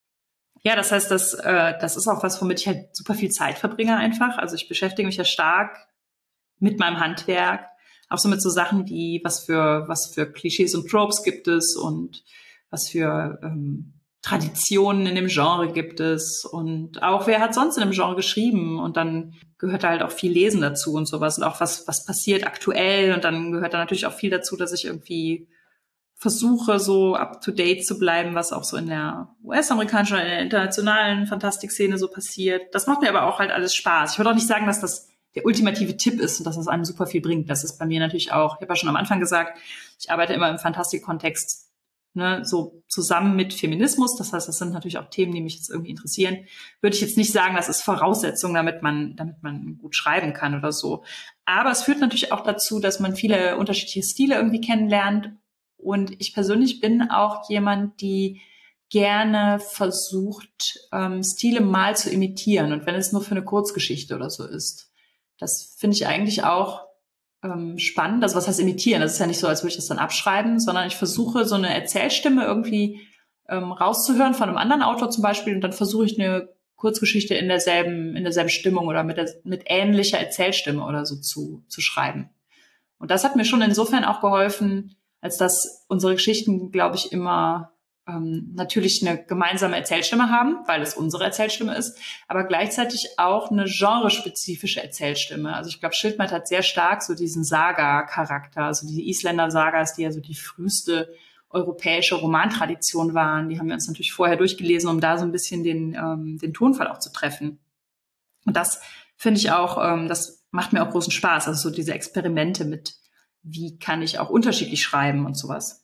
Ja, das heißt, das äh, das ist auch was, womit ich halt super viel Zeit verbringe einfach. Also ich beschäftige mich ja stark mit meinem Handwerk, auch so mit so Sachen wie was für was für Klischees und Tropes gibt es und was für ähm, Traditionen in dem Genre gibt es und auch wer hat sonst in dem Genre geschrieben und dann gehört da halt auch viel Lesen dazu und sowas und auch was was passiert aktuell und dann gehört da natürlich auch viel dazu, dass ich irgendwie versuche so up to date zu bleiben, was auch so in der U S-amerikanischen oder in der internationalen Fantastikszene so passiert. Das macht mir aber auch halt alles Spaß. Ich würde auch nicht sagen, dass das der ultimative Tipp ist und dass das einem super viel bringt. Das ist bei mir natürlich auch, ich habe ja schon am Anfang gesagt, ich arbeite immer im Fantastik-Kontext, ne, so zusammen mit Feminismus. Das heißt, das sind natürlich auch Themen, die mich jetzt irgendwie interessieren. Würde ich jetzt nicht sagen, das ist Voraussetzung, damit man, damit man gut schreiben kann oder so. Aber es führt natürlich auch dazu, dass man viele unterschiedliche Stile irgendwie kennenlernt. Und ich persönlich bin auch jemand, die gerne versucht, ähm, Stile mal zu imitieren. Und wenn es nur für eine Kurzgeschichte oder so ist. Das finde ich eigentlich auch ähm, spannend. Also was heißt imitieren? Das ist ja nicht so, als würde ich das dann abschreiben, sondern ich versuche so eine Erzählstimme irgendwie ähm, rauszuhören von einem anderen Autor zum Beispiel und dann versuche ich eine Kurzgeschichte in derselben in derselben Stimmung oder mit der, mit ähnlicher Erzählstimme oder so zu zu schreiben. Und das hat mir schon insofern auch geholfen, als dass unsere Geschichten, glaube ich, immer ähm, natürlich eine gemeinsame Erzählstimme haben, weil es unsere Erzählstimme ist, aber gleichzeitig auch eine genrespezifische Erzählstimme. Also ich glaube, Schildmaid hat sehr stark so diesen Saga-Charakter, also die Isländer-Sagas, die ja so die früheste europäische Romantradition waren. Die haben wir uns natürlich vorher durchgelesen, um da so ein bisschen den, ähm, den Tonfall auch zu treffen. Und das finde ich auch, ähm, das macht mir auch großen Spaß. Also so diese Experimente mit, wie kann ich auch unterschiedlich schreiben und sowas.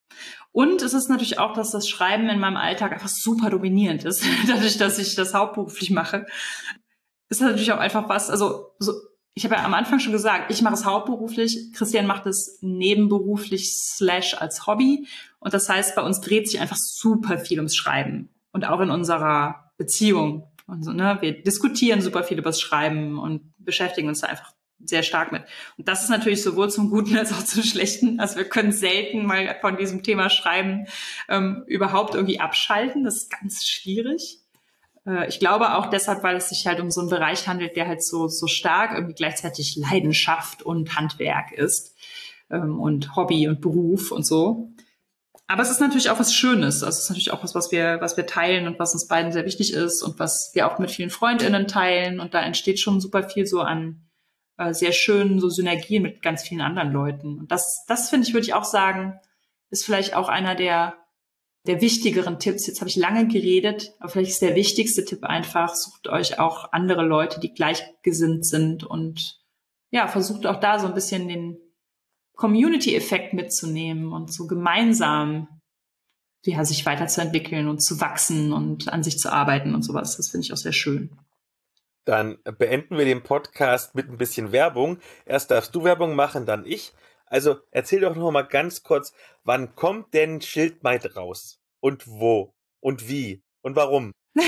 Und es ist natürlich auch, dass das Schreiben in meinem Alltag einfach super dominierend ist, dadurch, dass ich das hauptberuflich mache. Ist natürlich auch einfach was, also so, ich habe ja am Anfang schon gesagt, ich mache es hauptberuflich, Christian macht es nebenberuflich slash als Hobby. Und das heißt, bei uns dreht sich einfach super viel ums Schreiben. Und auch in unserer Beziehung. Und so, ne? Wir diskutieren super viel über das Schreiben und beschäftigen uns da einfach sehr stark mit. Und das ist natürlich sowohl zum Guten als auch zum Schlechten. Also wir können selten mal von diesem Thema Schreiben ähm, überhaupt irgendwie abschalten. Das ist ganz schwierig. Äh, ich glaube auch deshalb, weil es sich halt um so einen Bereich handelt, der halt so so stark irgendwie gleichzeitig Leidenschaft und Handwerk ist ähm, und Hobby und Beruf und so. Aber es ist natürlich auch was Schönes. Also es ist natürlich auch was, was wir, was wir teilen und was uns beiden sehr wichtig ist und was wir auch mit vielen FreundInnen teilen. Und da entsteht schon super viel so an äh, sehr schönen so Synergien mit ganz vielen anderen Leuten. Und das, das finde ich, würde ich auch sagen, ist vielleicht auch einer der, der wichtigeren Tipps. Jetzt habe ich lange geredet, aber vielleicht ist der wichtigste Tipp einfach, sucht euch auch andere Leute, die gleichgesinnt sind und ja, versucht auch da so ein bisschen den Community-Effekt mitzunehmen und so gemeinsam ja, sich weiterzuentwickeln und zu wachsen und an sich zu arbeiten und sowas. Das finde ich auch sehr schön. Dann beenden wir den Podcast mit ein bisschen Werbung. Erst darfst du Werbung machen, dann ich. Also erzähl doch noch mal ganz kurz, wann kommt denn Schildmaid raus? Und wo? Und wie? Und warum?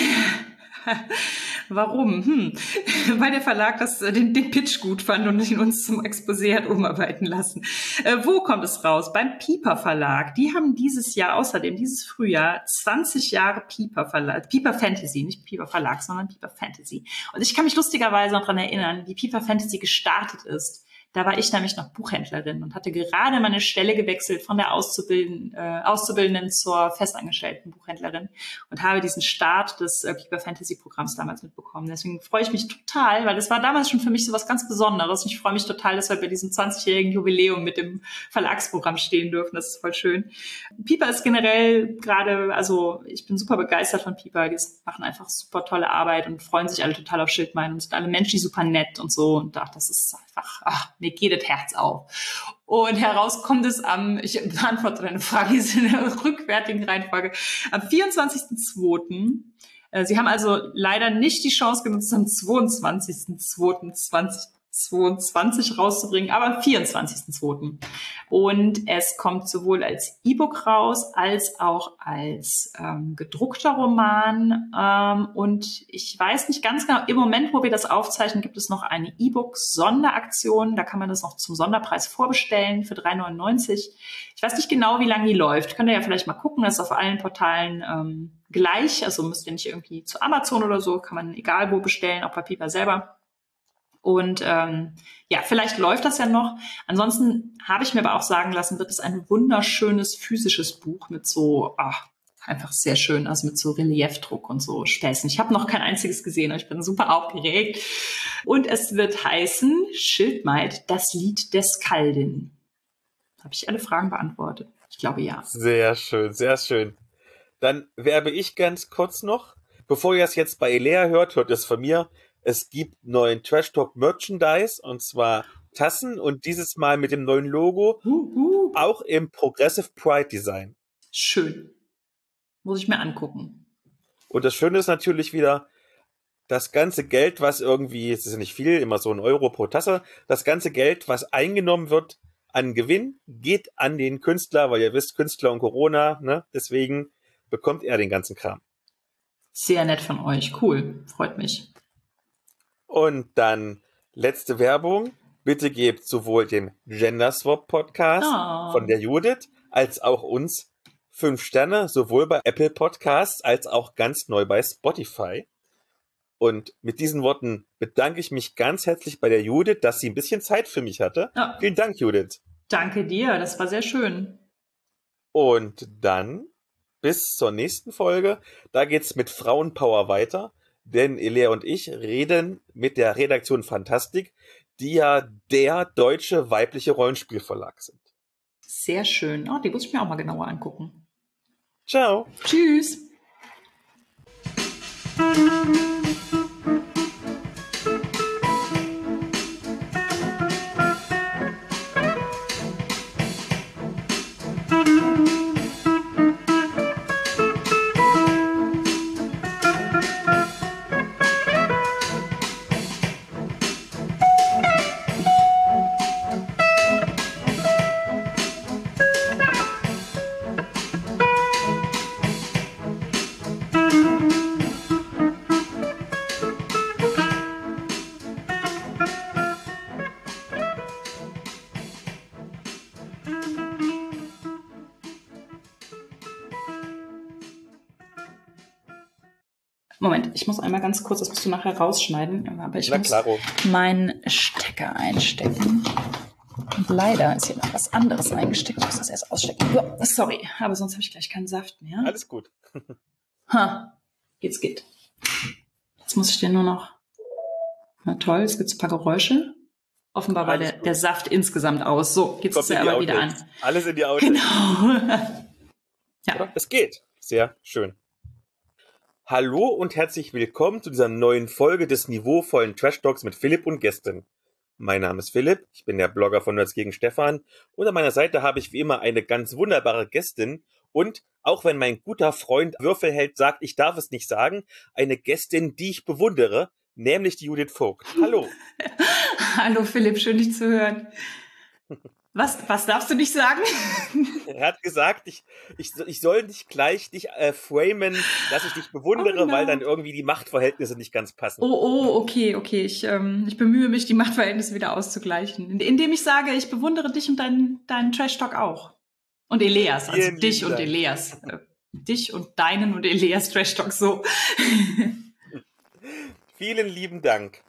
Warum? Hm. Weil der Verlag das, den, den Pitch gut fand und ihn uns zum Exposé hat umarbeiten lassen. Äh, wo kommt es raus? Beim Piper Verlag. Die haben dieses Jahr, außerdem dieses Frühjahr, zwanzig Jahre Piper Verlag, Piper Fantasy, nicht Piper Verlag, sondern Piper Fantasy. Und ich kann mich lustigerweise noch daran erinnern, wie Piper Fantasy gestartet ist. Da war ich nämlich noch Buchhändlerin und hatte gerade meine Stelle gewechselt von der Auszubildenden, äh, Auszubildenden zur festangestellten Buchhändlerin und habe diesen Start des äh, Piper Fantasy Programms damals mitbekommen. Deswegen freue ich mich total, weil das war damals schon für mich so was ganz Besonderes. Und ich freue mich total, dass wir bei diesem zwanzigjährigen Jubiläum mit dem Verlagsprogramm stehen dürfen. Das ist voll schön. Piper ist generell gerade, also ich bin super begeistert von Piper. Die machen einfach super tolle Arbeit und freuen sich alle total auf Schildmaid und sind alle Menschen super nett und so. Und ach, das ist einfach, ach, mir geht das Herz auf. Und heraus kommt es am, ich beantworte deine Frage, ist in der rückwärtigen Reihenfolge, am vierundzwanzigsten zweiten Sie haben also leider nicht die Chance genutzt, am zweiundzwanzigsten zweiten zweitausendzweiundzwanzig rauszubringen, aber am vierundzwanzigsten zweiten Und es kommt sowohl als E-Book raus, als auch als ähm, gedruckter Roman. Ähm, und ich weiß nicht ganz genau, im Moment, wo wir das aufzeichnen, gibt es noch eine E-Book-Sonderaktion. Da kann man das noch zum Sonderpreis vorbestellen für drei neunundneunzig. Ich weiß nicht genau, wie lange die läuft. Könnt ihr ja vielleicht mal gucken. Das ist auf allen Portalen ähm, gleich. Also müsst ihr nicht irgendwie zu Amazon oder so. Kann man egal wo bestellen, auch bei Piper selber. Und ähm, ja, vielleicht läuft das ja noch. Ansonsten habe ich mir aber auch sagen lassen, wird es ein wunderschönes physisches Buch mit so, ach, einfach sehr schön, also mit so Reliefdruck und so Späßen. Ich habe noch kein einziges gesehen, aber ich bin super aufgeregt. Und es wird heißen Schildmaid, das Lied der Skaldin. Habe ich alle Fragen beantwortet? Ich glaube, ja. Sehr schön, sehr schön. Dann werbe ich ganz kurz noch. Bevor ihr es jetzt bei Elea hört, hört es von mir. Es gibt neuen Trash Talk Merchandise und zwar Tassen und dieses Mal mit dem neuen Logo, uh, uh. auch im Progressive Pride Design. Schön. Muss ich mir angucken. Und das Schöne ist natürlich wieder, das ganze Geld, was irgendwie, es ist ja nicht viel, immer so ein Euro pro Tasse, das ganze Geld, was eingenommen wird an Gewinn, geht an den Künstler, weil ihr wisst, Künstler und Corona, ne? Deswegen bekommt er den ganzen Kram. Sehr nett von euch. Cool. Freut mich. Und dann letzte Werbung. Bitte gebt sowohl dem Gender Swap Podcast oh. von der Judith als auch uns fünf Sterne, sowohl bei Apple Podcasts als auch ganz neu bei Spotify. Und mit diesen Worten bedanke ich mich ganz herzlich bei der Judith, dass sie ein bisschen Zeit für mich hatte. Oh. Vielen Dank, Judith. Danke dir, das war sehr schön. Und dann bis zur nächsten Folge. Da geht's mit Frauenpower weiter. Denn Elea und ich reden mit der Redaktion Fantastik, die ja der deutsche weibliche Rollenspielverlag sind. Sehr schön. Oh, die muss ich mir auch mal genauer angucken. Ciao. Tschüss. Moment, ich muss einmal ganz kurz, das musst du nachher rausschneiden, aber ich Na, muss klaro. meinen Stecker einstecken. Und leider ist hier noch was anderes eingesteckt. Ich muss das erst ausstecken. So, sorry, aber sonst habe ich gleich keinen Saft mehr. Alles gut. Ha, jetzt geht. Jetzt muss ich den nur noch... Na toll, es gibt ein paar Geräusche. Offenbar war der, der Saft insgesamt aus. So, jetzt ist er aber wieder an. Alles in die Outtakes. Genau. Ja. Es geht. Sehr schön. Hallo und herzlich willkommen zu dieser neuen Folge des niveauvollen Trash Talks mit Philipp und Gästen. Mein Name ist Philipp, ich bin der Blogger von Nerds gegen Stefan und an meiner Seite habe ich wie immer eine ganz wunderbare Gästin und, auch wenn mein guter Freund Würfelheld sagt, ich darf es nicht sagen, eine Gästin, die ich bewundere, nämlich die Judith Vogt. Hallo. Hallo Philipp, schön dich zu hören. Was, was darfst du nicht sagen? Er hat gesagt, ich, ich, ich soll nicht gleich dich äh, framen, dass ich dich bewundere, oh no. weil dann irgendwie die Machtverhältnisse nicht ganz passen. Oh, oh, okay, okay. Ich, ähm, ich bemühe mich, die Machtverhältnisse wieder auszugleichen. Indem ich sage, ich bewundere dich und deinen, deinen Trash-Talk auch. Und Elias, also Vielen dich und Dank. Elias. Äh, dich und deinen und Elias Trash-Talk so. Vielen lieben Dank.